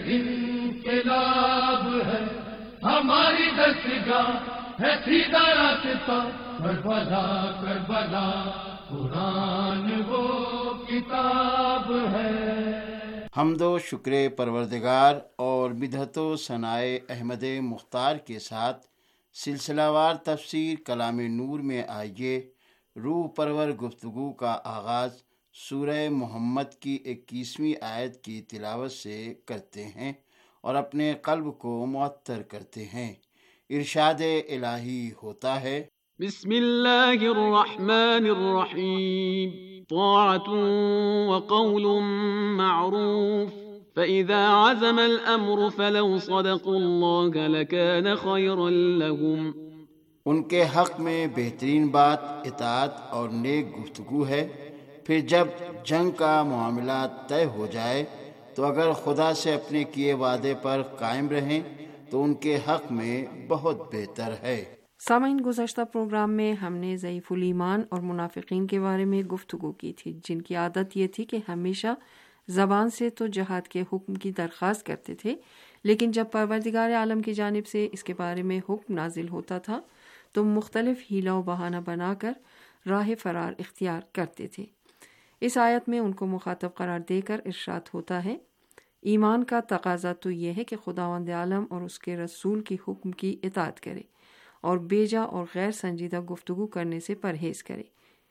انقلاب ہے، ہماری دستگاہ ہے سیدھا راستہ، کربلا کربلا۔ قرآن وہ کتاب ہے۔ حمد و شکر پروردگار اور مدحت و ثناء احمد مختار کے ساتھ سلسلہ وار تفسیر کلام نور میں آئیے روح پرور گفتگو کا آغاز سورہ محمد کی اکیسویں آیت کی تلاوت سے کرتے ہیں اور اپنے قلب کو معطر کرتے ہیں۔ ارشاد الہی ہوتا ہے، بسم اللہ الرحمن الرحیم، طاعة وقول معروف فإذا عزم الأمر فلو صدقوا الله لكان خيرا لهم۔ ان کے حق میں بہترین بات اطاعت اور نیک گفتگو ہے، پھر جب جنگ کا معاملہ طے ہو جائے تو اگر خدا سے اپنے کیے وعدے پر قائم رہیں تو ان کے حق میں بہت بہتر ہے۔ سامعین، گزشتہ پروگرام میں ہم نے ضعیف الایمان اور منافقین کے بارے میں گفتگو کی تھی، جن کی عادت یہ تھی کہ ہمیشہ زبان سے تو جہاد کے حکم کی درخواست کرتے تھے، لیکن جب پروردگار عالم کی جانب سے اس کے بارے میں حکم نازل ہوتا تھا تو مختلف حیلہ و بہانہ بنا کر راہ فرار اختیار کرتے تھے۔ اس آیت میں ان کو مخاطب قرار دے کر ارشاد ہوتا ہے، ایمان کا تقاضا تو یہ ہے کہ خداوند عالم اور اس کے رسول کی حکم کی اطاعت کرے اور بیجا اور غیر سنجیدہ گفتگو کرنے سے پرہیز کرے،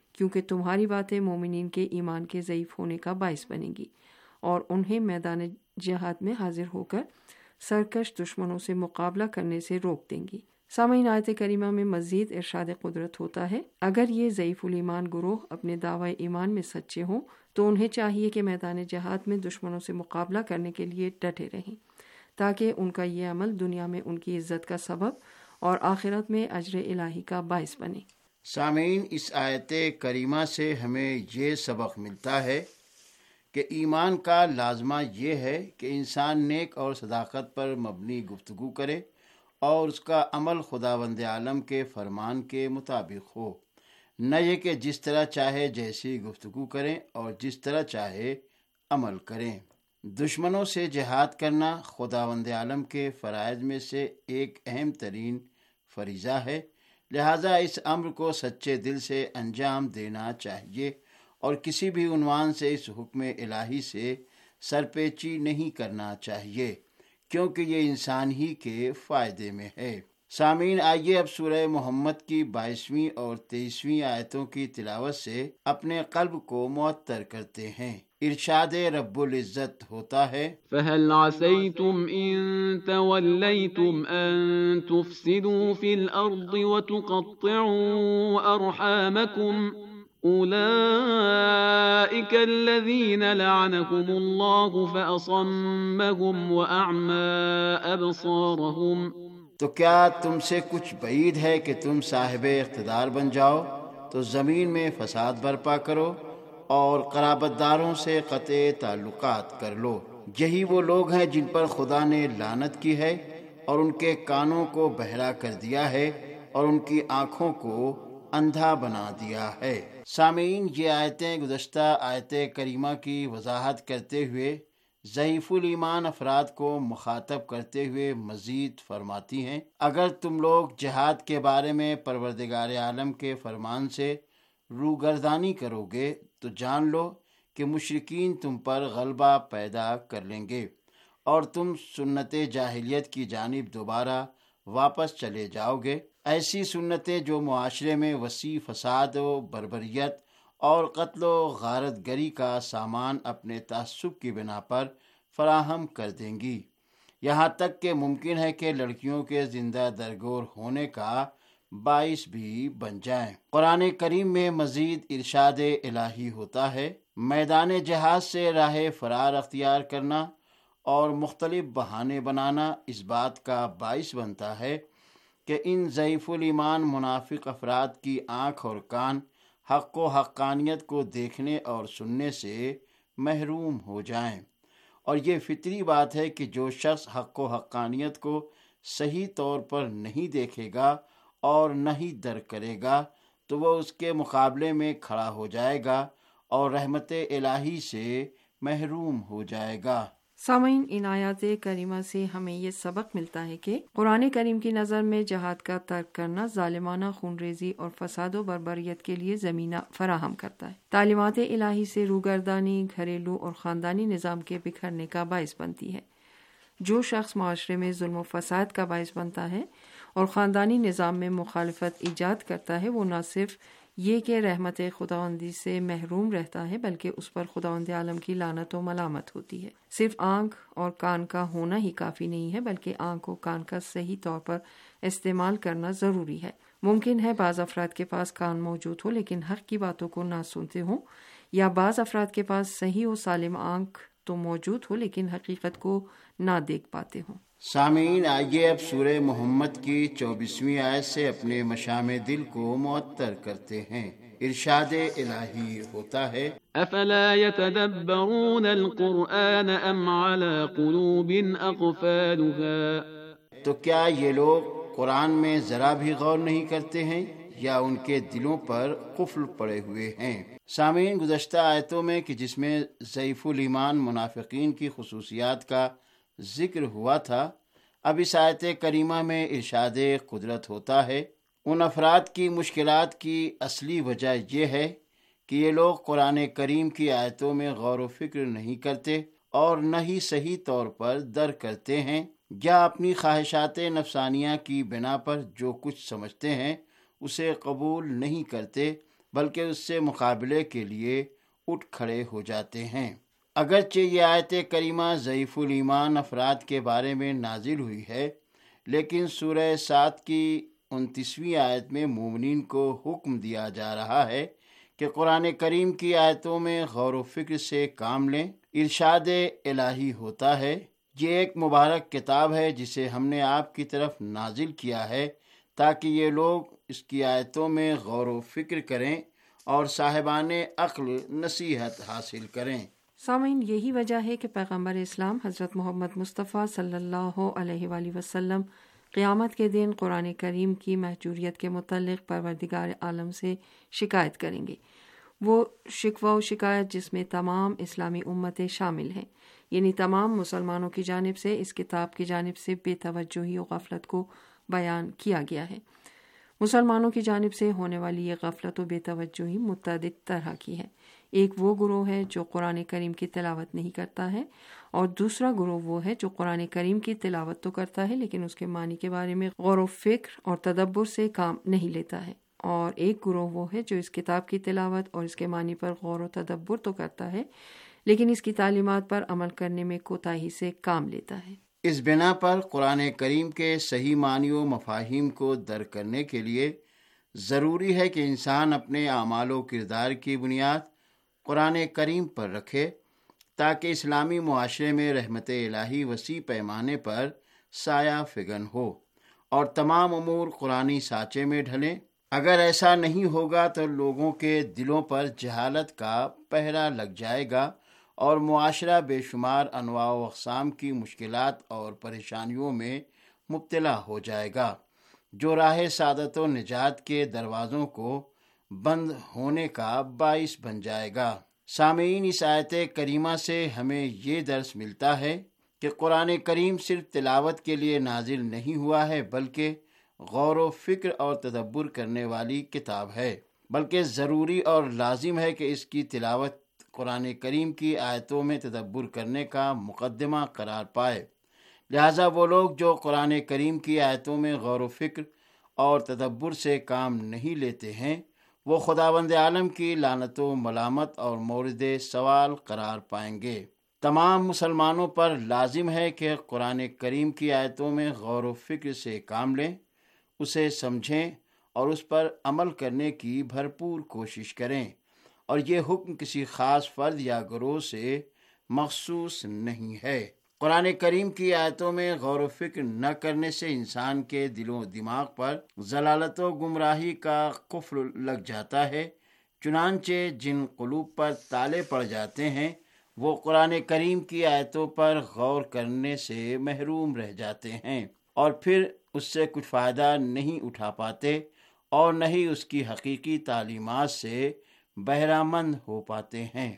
کیونکہ تمہاری باتیں مومنین کے ایمان کے ضعیف ہونے کا باعث بنے گی اور انہیں میدان جہاد میں حاضر ہو کر سرکش دشمنوں سے مقابلہ کرنے سے روک دیں گی۔ سامعین، آیت کریمہ میں مزید ارشاد قدرت ہوتا ہے، اگر یہ ضعیف الایمان گروہ اپنے دعوی ایمان میں سچے ہوں تو انہیں چاہیے کہ میدان جہاد میں دشمنوں سے مقابلہ کرنے کے لیے ڈٹے رہیں تاکہ ان کا یہ عمل دنیا میں ان کی عزت کا سبب اور آخرت میں اجر الہی کا باعث بنے۔ سامعین، اس آیت کریمہ سے ہمیں یہ سبق ملتا ہے کہ ایمان کا لازمہ یہ ہے کہ انسان نیک اور صداقت پر مبنی گفتگو کرے اور اس کا عمل خداوند عالم کے فرمان کے مطابق ہو، نہ یہ کہ جس طرح چاہے جیسی گفتگو کریں اور جس طرح چاہے عمل کریں۔ دشمنوں سے جہاد کرنا خداوند عالم کے فرائض میں سے ایک اہم ترین فریضہ ہے، لہٰذا اس امر کو سچے دل سے انجام دینا چاہیے اور کسی بھی عنوان سے اس حکم الہی سے سرپیچی نہیں کرنا چاہیے، کیونکہ یہ انسان ہی کے فائدے میں ہے۔ سامعین، آئیے اب سورہ محمد کی بائیسویں اور تیئیسویں آیتوں کی تلاوت سے اپنے قلب کو معطر کرتے ہیں۔ ارشاد رب العزت ہوتا ہے، فَهَلْ عَسَيْتُمْ إِن تَوَلَّيْتُمْ أَن تُفْسِدُوا فِي الْأَرْضِ وَتُقَطِّعُوا أَرْحَامَكُمْ أولئك الذين لعنهم الله فأصمهم وأعمى أبصارهم۔ تو کیا تم سے کچھ بعید ہے کہ تم صاحب اقتدار بن جاؤ تو زمین میں فساد برپا کرو اور قرابت داروں سے قطع تعلقات کر لو؟ یہی وہ لوگ ہیں جن پر خدا نے لعنت کی ہے اور ان کے کانوں کو بہرا کر دیا ہے اور ان کی آنکھوں کو اندھا بنا دیا ہے۔ سامعین، یہ آیتیں گزشتہ آیت کریمہ کی وضاحت کرتے ہوئے ضعیف الایمان افراد کو مخاطب کرتے ہوئے مزید فرماتی ہیں، اگر تم لوگ جہاد کے بارے میں پروردگار عالم کے فرمان سے روگردانی کرو گے تو جان لو کہ مشرکین تم پر غلبہ پیدا کر لیں گے اور تم سنت جاہلیت کی جانب دوبارہ واپس چلے جاؤ گے، ایسی سنتیں جو معاشرے میں وسیع فساد و بربریت اور قتل و غارت گری کا سامان اپنے تعصب کی بنا پر فراہم کر دیں گی، یہاں تک کہ ممکن ہے کہ لڑکیوں کے زندہ درگور ہونے کا باعث بھی بن جائیں۔ قرآن کریم میں مزید ارشاد الہی ہوتا ہے، میدان جہاد سے راہ فرار اختیار کرنا اور مختلف بہانے بنانا اس بات کا باعث بنتا ہے کہ ان ضعیف الایمان منافق افراد کی آنکھ اور کان حق و حقانیت کو دیکھنے اور سننے سے محروم ہو جائیں، اور یہ فطری بات ہے کہ جو شخص حق و حقانیت کو صحیح طور پر نہیں دیکھے گا اور نہ ہی درک کرے گا تو وہ اس کے مقابلے میں کھڑا ہو جائے گا اور رحمت الہی سے محروم ہو جائے گا۔ سامعین، ان آیات کریمہ سے ہمیں یہ سبق ملتا ہے کہ قرآن کریم کی نظر میں جہاد کا ترک کرنا ظالمانہ خون ریزی اور فساد و بربریت کے لیے زمینہ فراہم کرتا ہے۔ تعلیمات الہی سے روگردانی گھریلو اور خاندانی نظام کے بکھرنے کا باعث بنتی ہے۔ جو شخص معاشرے میں ظلم و فساد کا باعث بنتا ہے اور خاندانی نظام میں مخالفت ایجاد کرتا ہے، وہ نہ صرف یہ کہ رحمت خداوندی سے محروم رہتا ہے بلکہ اس پر خداوند عالم کی لعنت و ملامت ہوتی ہے۔ صرف آنکھ اور کان کا ہونا ہی کافی نہیں ہے بلکہ آنکھ و کان کا صحیح طور پر استعمال کرنا ضروری ہے۔ ممکن ہے بعض افراد کے پاس کان موجود ہو لیکن حق کی باتوں کو نہ سنتے ہوں، یا بعض افراد کے پاس صحیح و سالم آنکھ تو موجود ہو لیکن حقیقت کو نہ دیکھ پاتے ہوں۔ سامعین، آئیے اب سورہ محمد کی چوبیسویں آیت سے اپنے مشام دل کو معطر کرتے ہیں۔ ارشاد الہی ہوتا ہے، افلا يتدبرون القرآن ام على قلوب اقفالها؟ تو کیا یہ لوگ قرآن میں ذرا بھی غور نہیں کرتے ہیں یا ان کے دلوں پر قفل پڑے ہوئے ہیں؟ سامعین، گزشتہ آیتوں میں کہ جس میں ضعیف الایمان منافقین کی خصوصیات کا ذکر ہوا تھا، اب اس آیت کریمہ میں ارشاد قدرت ہوتا ہے، ان افراد کی مشکلات کی اصلی وجہ یہ ہے کہ یہ لوگ قرآن کریم کی آیتوں میں غور و فکر نہیں کرتے اور نہ ہی صحیح طور پر درک کرتے ہیں، یا اپنی خواہشات نفسانیہ کی بنا پر جو کچھ سمجھتے ہیں اسے قبول نہیں کرتے بلکہ اس سے مقابلے کے لیے اٹھ کھڑے ہو جاتے ہیں۔ اگرچہ یہ آیت کریمہ ضعیف الایمان افراد کے بارے میں نازل ہوئی ہے، لیکن سورہ صاد کی انتیسویں آیت میں مومنین کو حکم دیا جا رہا ہے کہ قرآن کریم کی آیتوں میں غور و فکر سے کام لیں۔ ارشاد الہی ہوتا ہے، یہ ایک مبارک کتاب ہے جسے ہم نے آپ کی طرف نازل کیا ہے تاکہ یہ لوگ اس کی آیتوں میں غور و فکر کریں اور صاحبان عقل نصیحت حاصل کریں۔ سامعین، یہی وجہ ہے کہ پیغمبر اسلام حضرت محمد مصطفیٰ صلی اللہ علیہ وآلہ وسلم قیامت کے دن قرآن کریم کی مہجوریت کے متعلق پروردگار عالم سے شکایت کریں گے۔ وہ شکوہ و شکایت جس میں تمام اسلامی امتیں شامل ہیں، یعنی تمام مسلمانوں کی جانب سے اس کتاب کی جانب سے بے توجہی و غفلت کو بیان کیا گیا ہے۔ مسلمانوں کی جانب سے ہونے والی یہ غفلت و بے توجہی متعدد طرح کی ہے۔ ایک وہ گروہ ہے جو قرآن کریم کی تلاوت نہیں کرتا ہے، اور دوسرا گروہ وہ ہے جو قرآن کریم کی تلاوت تو کرتا ہے لیکن اس کے معنی کے بارے میں غور و فکر اور تدبر سے کام نہیں لیتا ہے، اور ایک گروہ وہ ہے جو اس کتاب کی تلاوت اور اس کے معنی پر غور و تدبر تو کرتا ہے لیکن اس کی تعلیمات پر عمل کرنے میں کوتاہی سے کام لیتا ہے۔ اس بنا پر قرآن کریم کے صحیح معنی و مفاہیم کو درک کرنے کے لیے ضروری ہے کہ انسان اپنے اعمال و کردار کی بنیاد قرآن کریم پر رکھے تاکہ اسلامی معاشرے میں رحمت الہی وسیع پیمانے پر سایہ فگن ہو اور تمام امور قرآنی سانچے میں ڈھلیں۔ اگر ایسا نہیں ہوگا تو لوگوں کے دلوں پر جہالت کا پہرا لگ جائے گا اور معاشرہ بے شمار انواع و اقسام کی مشکلات اور پریشانیوں میں مبتلا ہو جائے گا، جو راہ سعادت و نجات کے دروازوں کو بند ہونے کا باعث بن جائے گا۔ سامعین، اس آیت کریمہ سے ہمیں یہ درس ملتا ہے کہ قرآن کریم صرف تلاوت کے لیے نازل نہیں ہوا ہے بلکہ غور و فکر اور تدبر کرنے والی کتاب ہے، بلکہ ضروری اور لازم ہے کہ اس کی تلاوت قرآن کریم کی آیتوں میں تدبر کرنے کا مقدمہ قرار پائے۔ لہٰذا وہ لوگ جو قرآن کریم کی آیتوں میں غور و فکر اور تدبر سے کام نہیں لیتے ہیں وہ خداوند عالم کی لعنت و ملامت اور مورد سوال قرار پائیں گے۔ تمام مسلمانوں پر لازم ہے کہ قرآن کریم کی آیتوں میں غور و فکر سے کام لیں، اسے سمجھیں اور اس پر عمل کرنے کی بھرپور کوشش کریں، اور یہ حکم کسی خاص فرد یا گروہ سے مخصوص نہیں ہے۔ قرآن کریم کی آیتوں میں غور و فکر نہ کرنے سے انسان کے دل و دماغ پر ضلالت و گمراہی کا قفل لگ جاتا ہے، چنانچہ جن قلوب پر تالے پڑ جاتے ہیں وہ قرآن کریم کی آیتوں پر غور کرنے سے محروم رہ جاتے ہیں اور پھر اس سے کچھ فائدہ نہیں اٹھا پاتے اور نہ ہی اس کی حقیقی تعلیمات سے بہرہ مند ہو پاتے ہیں۔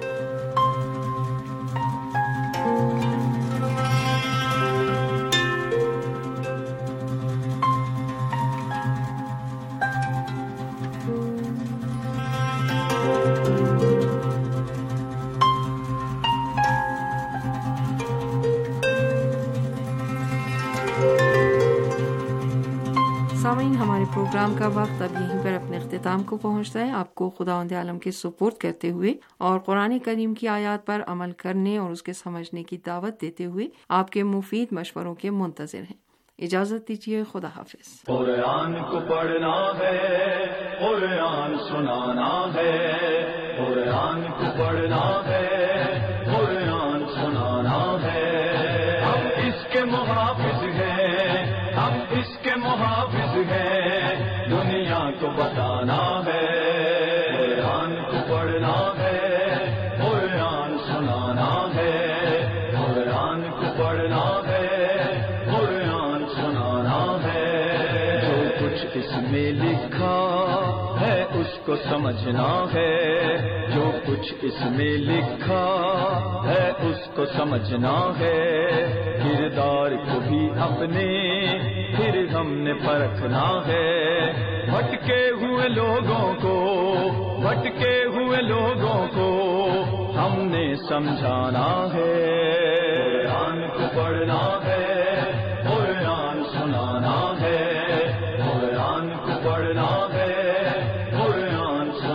سامعین، ہمارے پروگرام کا وقت اب یہیں پر اپنے اختتام کو پہنچتا ہے۔ آپ کو خداوند عالم کے سپرد کرتے ہوئے اور قرآن کریم کی آیات پر عمل کرنے اور اس کے سمجھنے کی دعوت دیتے ہوئے آپ کے مفید مشوروں کے منتظر ہیں۔ اجازت دیجیے، خدا حافظ۔ قرآن کو پڑھنا ہے، قرآن سنانا ہے، قرآن کو پڑھنا ہے، قرآن سنانا ہے۔ ہم اس کے محافظ ہیں، ہم اس کے محافظ ہیں، دنیا کو بتانا ہے۔ قرآن کو پڑھنا ہے، قرآن سنانا ہے، قرآن کو پڑھنا ہے، قرآن سنانا ہے۔ جو کچھ اس میں لکھا ہے اس کو سمجھنا ہے، جو کچھ اس میں لکھا ہے اس کو سمجھنا ہے۔ کردار کو بھی اپنے پھر ہم نے پرکھنا ہے۔ بھٹکے ہوئے لوگوں کو بھٹکے ہوئے لوگوں کو ہم نے سمجھانا ہے۔ قرآن کو پڑھنا ہے، قرآن سنانا ہے، قرآن کو پڑھنا ہے، قرآن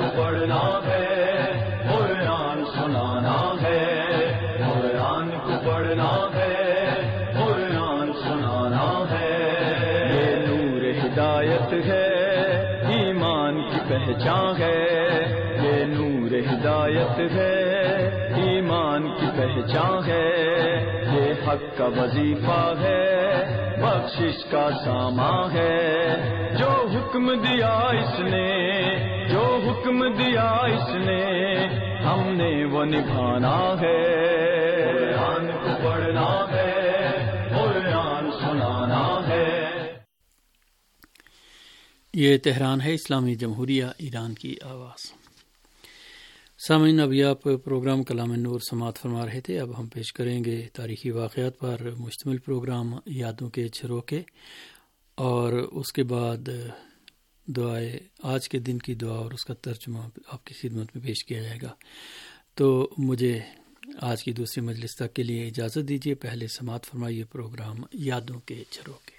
کو پڑھنا ہے قرآن سنانا ہے قرآن کو پڑھنا ہے قرآن سنانا ہے یہ نور ہدایت ہے ایمان کی پہچان ہے یہ نور ہدایت ہے ایمان کی پہچان ہے یہ حق کا وظیفہ ہے بخشش کا سامان ہے جو حکم دیا اس نے جو حکم دیا اس نے ہم نے وہ نبھانا ہے قرآن کو پڑھنا ہے قرآن سنانا ہے۔ یہ تہران ہے، اسلامی جمہوریہ ایران کی آواز۔ سامعین، ابھی آپ پروگرام کلام نور سماعت فرما رہے تھے۔ اب ہم پیش کریں گے تاریخی واقعات پر مشتمل پروگرام یادوں کے جھروکے، اور اس کے بعد دعائے آج کے دن کی دعا اور اس کا ترجمہ آپ کی خدمت میں پیش کیا جائے گا۔ تو مجھے آج کی دوسری مجلس تک کے لیے اجازت دیجیے۔ پہلے سماعت فرمائیے پروگرام یادوں کے جھروکے۔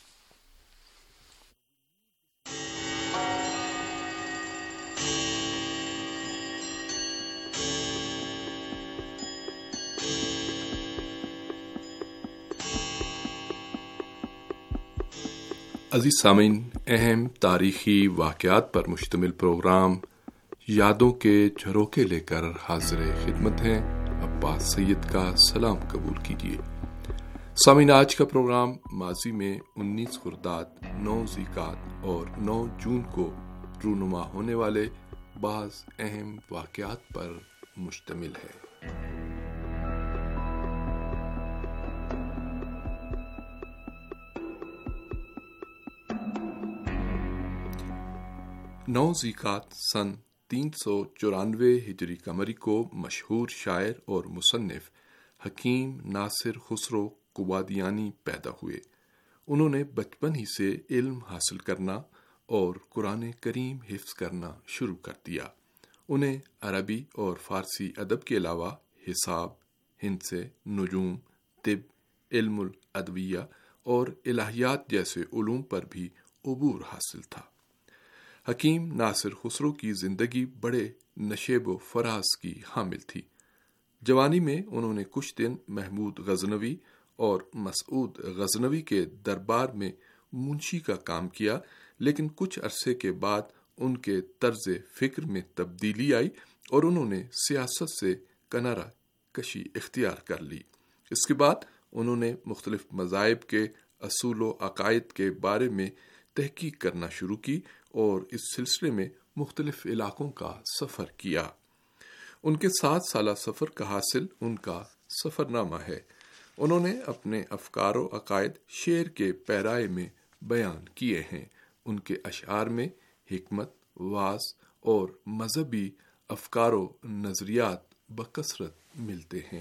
عزیز سامعین، اہم تاریخی واقعات پر مشتمل پروگرام یادوں کے جھروکے لے کر حاضر خدمت ہیں۔ عباس سید کا سلام قبول کیجیے۔ سامعین، آج کا پروگرام ماضی میں انیس خرداد، نو ذیقعدہ اور نو جون کو رونما ہونے والے بعض اہم واقعات پر مشتمل ہے۔ نو ذیقعدہ سن تین سو چورانوے ہجری قمری کو مشہور شاعر اور مصنف حکیم ناصر خسرو قبادیانی پیدا ہوئے۔ انہوں نے بچپن ہی سے علم حاصل کرنا اور قرآن کریم حفظ کرنا شروع کر دیا۔ انہیں عربی اور فارسی ادب کے علاوہ حساب، ہندسے، نجوم، طب، علم الادویہ اور الہیات جیسے علوم پر بھی عبور حاصل تھا۔ حکیم ناصر خسرو کی زندگی بڑے نشیب و فراز کی حامل تھی۔ جوانی میں انہوں نے کچھ دن محمود غزنوی اور مسعود غزنوی کے دربار میں منشی کا کام کیا، لیکن کچھ عرصے کے بعد ان کے طرز فکر میں تبدیلی آئی اور انہوں نے سیاست سے کنارہ کشی اختیار کر لی۔ اس کے بعد انہوں نے مختلف مذاہب کے اصول و عقائد کے بارے میں تحقیق کرنا شروع کی اور اس سلسلے میں مختلف علاقوں کا سفر کیا۔ ان کے سات سالہ سفر کا حاصل ان کا سفر نامہ ہے۔ انہوں نے اپنے افکار و عقائد شعر کے پیرائے میں بیان کیے ہیں۔ ان کے اشعار میں حکمت، واعظ اور مذہبی افکار و نظریات بکثرت ملتے ہیں۔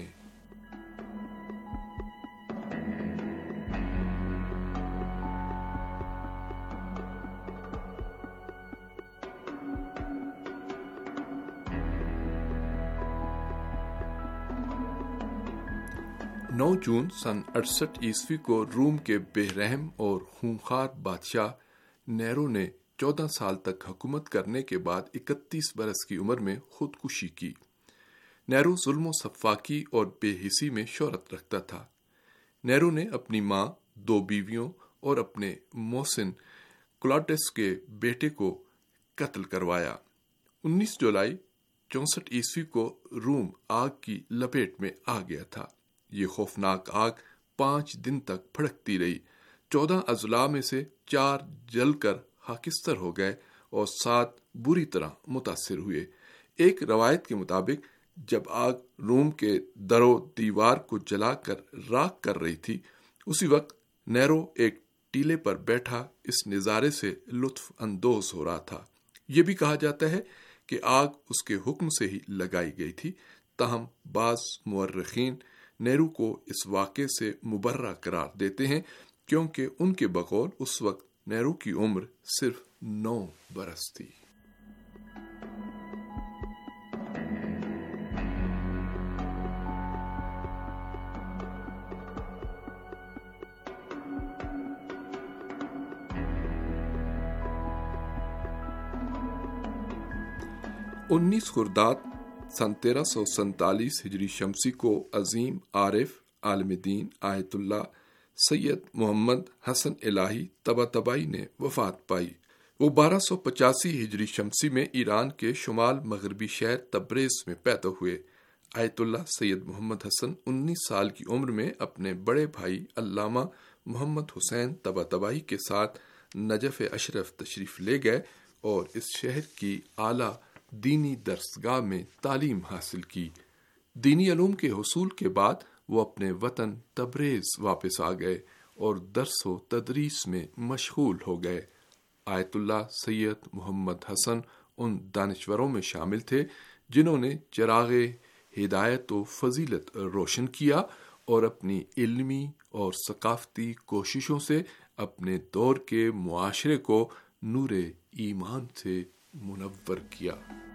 نو جون سن اڑسٹھ عیسوی کو روم کے بے رحم اور خونخوار بادشاہ نیرو نے چودہ سال تک حکومت کرنے کے بعد اکتیس برس کی عمر میں خودکشی کی۔ نیرو ظلم و سفاکی اور بے حسی میں شہرت رکھتا تھا۔ نیرو نے اپنی ماں، دو بیویوں اور اپنے محسن کلاٹس کے بیٹے کو قتل کروایا۔ انیس جولائی چونسٹھ عیسوی کو روم آگ کی لپیٹ میں آ گیا تھا۔ یہ خوفناک آگ پانچ دن تک بھڑکتی رہی۔ چودہ اضلاع میں سے چار جل کر خاکستر ہو گئے اور سات بری طرح متاثر ہوئے۔ ایک روایت کے مطابق جب آگ روم کے در و دیوار کو جلا کر راکھ کر رہی تھی، اسی وقت نیرو ایک ٹیلے پر بیٹھا اس نظارے سے لطف اندوز ہو رہا تھا۔ یہ بھی کہا جاتا ہے کہ آگ اس کے حکم سے ہی لگائی گئی تھی، تاہم بعض مورخین نیرو کو اس واقعے سے مبرہ قرار دیتے ہیں، کیونکہ ان کے بقول اس وقت نیرو کی عمر صرف نو برس تھی۔ انیس خرداد سن تیرہ سو سینتالیس ہجری شمسی کو عظیم عارف عالم دین آیت اللہ سید محمد حسن الہی طباطبائی نے وفات پائی۔ وہ بارہ سو پچاسی ہجری شمسی میں ایران کے شمال مغربی شہر تبریز میں پیدا ہوئے۔ آیت اللہ سید محمد حسن انیس سال کی عمر میں اپنے بڑے بھائی علامہ محمد حسین طباطبائی کے ساتھ نجف اشرف تشریف لے گئے اور اس شہر کی اعلیٰ دینی درسگاہ میں تعلیم حاصل کی۔ دینی علوم کے حصول کے بعد وہ اپنے وطن تبریز واپس آ گئے اور درس و تدریس میں مشغول ہو گئے۔ آیت اللہ سید محمد حسن ان دانشوروں میں شامل تھے جنہوں نے چراغ ہدایت و فضیلت روشن کیا اور اپنی علمی اور ثقافتی کوششوں سے اپنے دور کے معاشرے کو نور ایمان سے منور کیا۔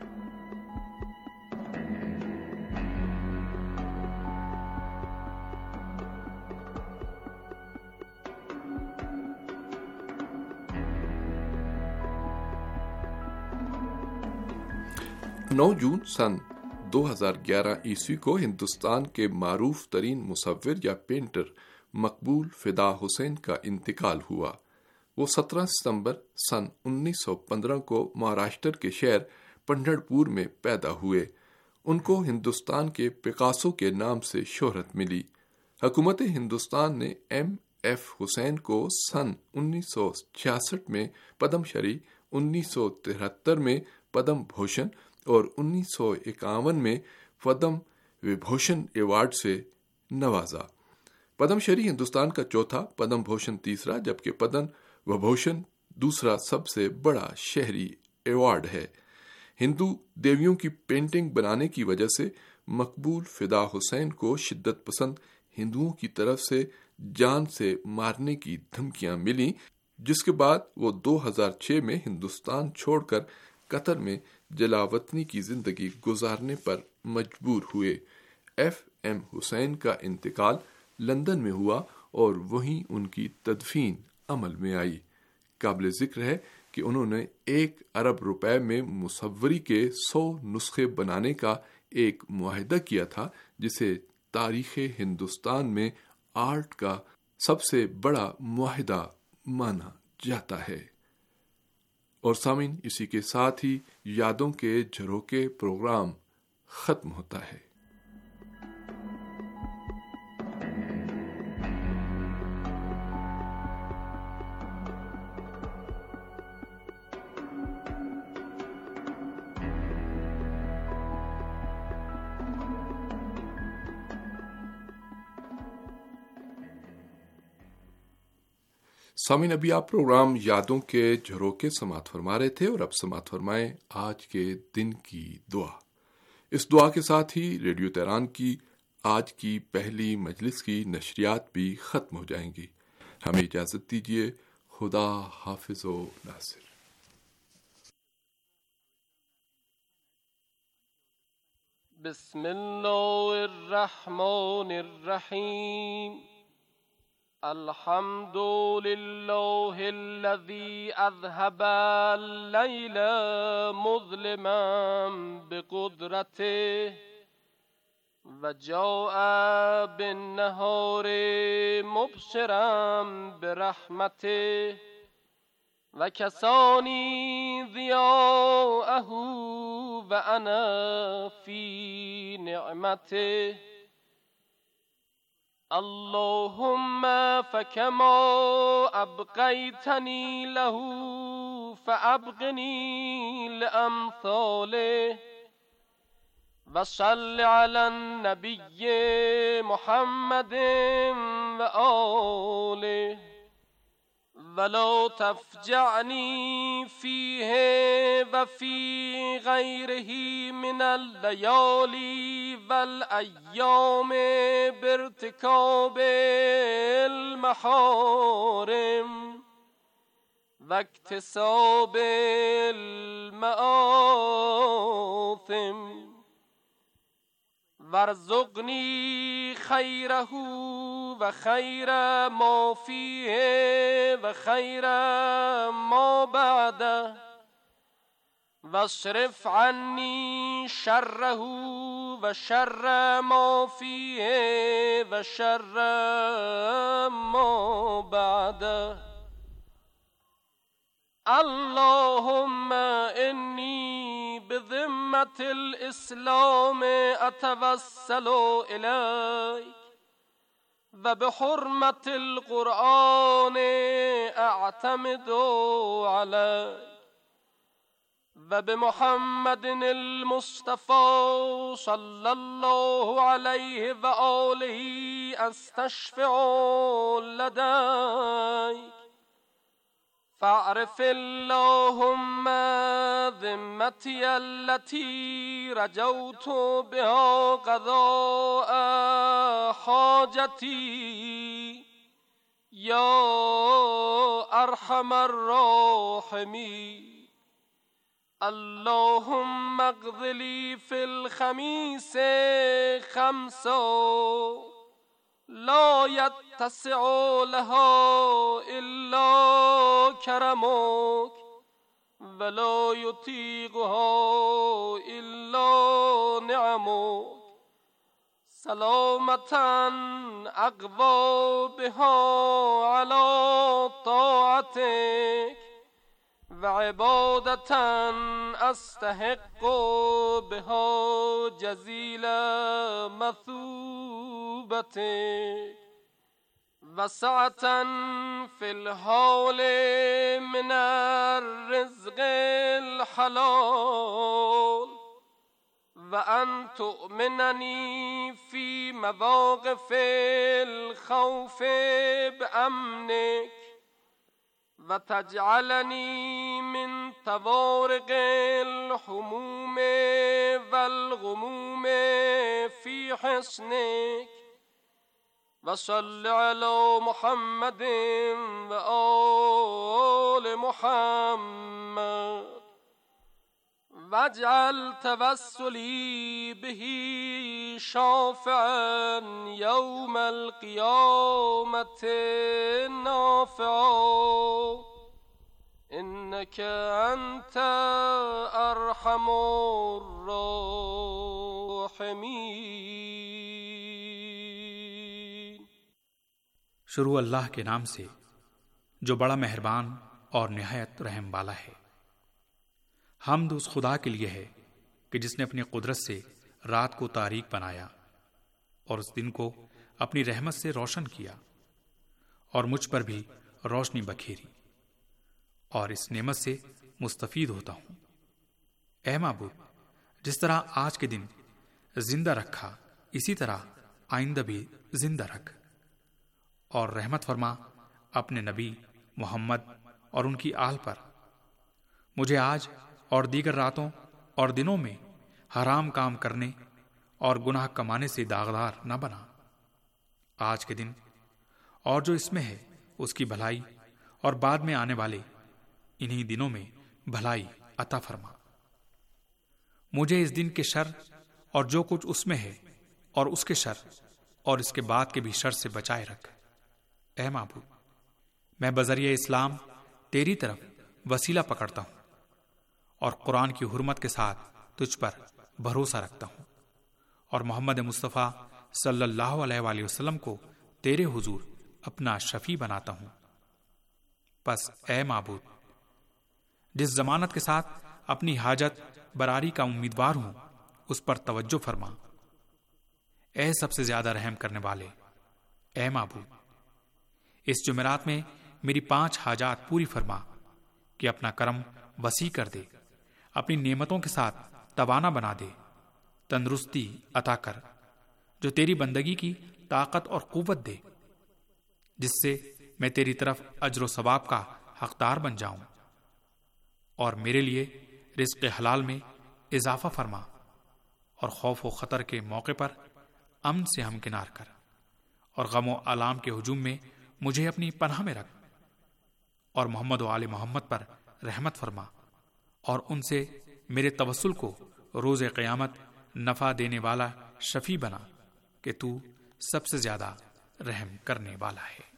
نو جون سن دو ہزار گیارہ عیسوی کو ہندوستان کے معروف ترین مصور یا پینٹر مقبول فدا حسین کا انتقال ہوا۔ وہ سترہ ستمبر سن انیس سو پندرہ کو مہاراشٹر کے شہر پنڈھر پور میں پیدا ہوئے۔ ان کو ہندوستان کے پکاسو کے نام سے شہرت ملی۔ حکومت ہندوستان نے ایم ایف حسین کو سن انیس سو چھیاسٹھ میں پدم شری، انیس سو تہتر میں پدم بھوشن اور انیس سو اکاون میں پدم وبھوشن ایوارڈ سے نوازا۔ پدم شری ہندوستان کا چوتھا، پدم بھوشن تیسرا، جبکہ پدم وبھوشن دوسرا سب سے بڑا شہری ایوارڈ ہے۔ ہندو دیویوں کی پینٹنگ بنانے کی وجہ سے مقبول فدا حسین کو شدت پسند ہندوؤں کی طرف سے جان سے مارنے کی دھمکیاں ملیں، جس کے بعد وہ دو ہزار چھ میں ہندوستان چھوڑ کر قطر میں جلاوطنی کی زندگی گزارنے پر مجبور ہوئے۔ ایف ایم حسین کا انتقال لندن میں ہوا اور وہیں ان کی تدفین عمل میں آئی۔ قابل ذکر ہے کہ انہوں نے ایک ارب روپے میں مصوری کے سو نسخے بنانے کا ایک معاہدہ کیا تھا، جسے تاریخ ہندوستان میں آرٹ کا سب سے بڑا معاہدہ مانا جاتا ہے۔ اور سامعین، اسی کے ساتھ ہی یادوں کے جھروکے پروگرام ختم ہوتا ہے۔ سامعین، ابھی آپ پروگرام یادوں کے جھروکے سماعت فرما رہے تھے، اور اب سماعت فرمائیں آج کے دن کی دعا۔ اس دعا کے ساتھ ہی ریڈیو تہران کی آج کی پہلی مجلس کی نشریات بھی ختم ہو جائیں گی۔ ہمیں اجازت دیجیے۔ خدا حافظ و ناصر۔ بسم اللہ الرحمن الرحیم۔ الحمد للہ الذی اذهب اللیل مظلما بقدرته وجاء بالنهار مبشرا برحمته وکسانی ضیاءه وانا فی نعمته اللهم فكما أبقيتني له فأبقني لأمثاله وصل على النبي محمد وآله ولا تفجعني فيه وفي غيره من الليالي والأيام بارتكاب المحارم واكتساب المآثم وارزقني خيره وخير ما فيه وخير ما بعده واصرف عني شره وشر ما فيه وشر ما بعده اللهم إني بذمة الإسلام أتوسل إليك وبحرمة القرآن أعتمد عليك وبمحمد المصطفى صلى الله عليه وآله أستشفع لديك فاعرف اللهم ذمتي التي رجوت بها قضاء حاجتي يا أرحم الراحمين اللهم اقض لي في الخميس خمسا لا يتسع لها إلا كرمك ولا يطيقها إلا نعمك سلامة أقوى بها على طاعتك وعبادة أستحق بها جزيل مثوبتك وسعة في الحول من الرزق الحلال وأن تؤمنني في مواقف الخوف بأمنك وتجعلني من طوارق الحموم والغموم في حسنك وصل على محمد وآل محمد واجعل توسلي به شافعا يوم القيامة نافعا إنك أنت أرحم الراحمين. شروع اللہ کے نام سے جو بڑا مہربان اور نہایت رحم والا ہے. حمد اس خدا کے لیے ہے کہ جس نے اپنی قدرت سے رات کو تاریک بنایا اور اس دن کو اپنی رحمت سے روشن کیا اور مجھ پر بھی روشنی بکھیری اور اس نعمت سے مستفید ہوتا ہوں. اے معبود، جس طرح آج کے دن زندہ رکھا اسی طرح آئندہ بھی زندہ رکھ اور رحمت فرما اپنے نبی محمد اور ان کی آل پر. مجھے آج اور دیگر راتوں اور دنوں میں حرام کام کرنے اور گناہ کمانے سے داغدار نہ بنا. آج کے دن اور جو اس میں ہے اس کی بھلائی اور بعد میں آنے والے انہی دنوں میں بھلائی عطا فرما. مجھے اس دن کے شر اور جو کچھ اس میں ہے اور اس کے شر اور اس کے بعد کے بھی شر سے بچائے رکھ. اے معبود، میں بذریعہ اسلام تیری طرف وسیلہ پکڑتا ہوں اور قرآن کی حرمت کے ساتھ تجھ پر بھروسہ رکھتا ہوں اور محمد مصطفیٰ صلی اللہ علیہ وآلہ وسلم کو تیرے حضور اپنا شفیع بناتا ہوں. پس اے معبود، جس ضمانت کے ساتھ اپنی حاجت براری کا امیدوار ہوں اس پر توجہ فرما. اے سب سے زیادہ رحم کرنے والے، اے معبود، اس جمعرات میں میری پانچ حاجات پوری فرما کہ اپنا کرم وسیع کر دے، اپنی نعمتوں کے ساتھ توانا بنا دے، تندرستی عطا کر جو تیری بندگی کی طاقت اور قوت دے، جس سے میں تیری طرف اجر و ثواب کا حقدار بن جاؤں، اور میرے لیے رزق حلال میں اضافہ فرما اور خوف و خطر کے موقع پر امن سے ہمکنار کر اور غم و آلام کے ہجوم میں مجھے اپنی پناہ میں رکھ اور محمد و آل محمد پر رحمت فرما اور ان سے میرے توسل کو روز قیامت نفع دینے والا شفیع بنا کہ تو سب سے زیادہ رحم کرنے والا ہے.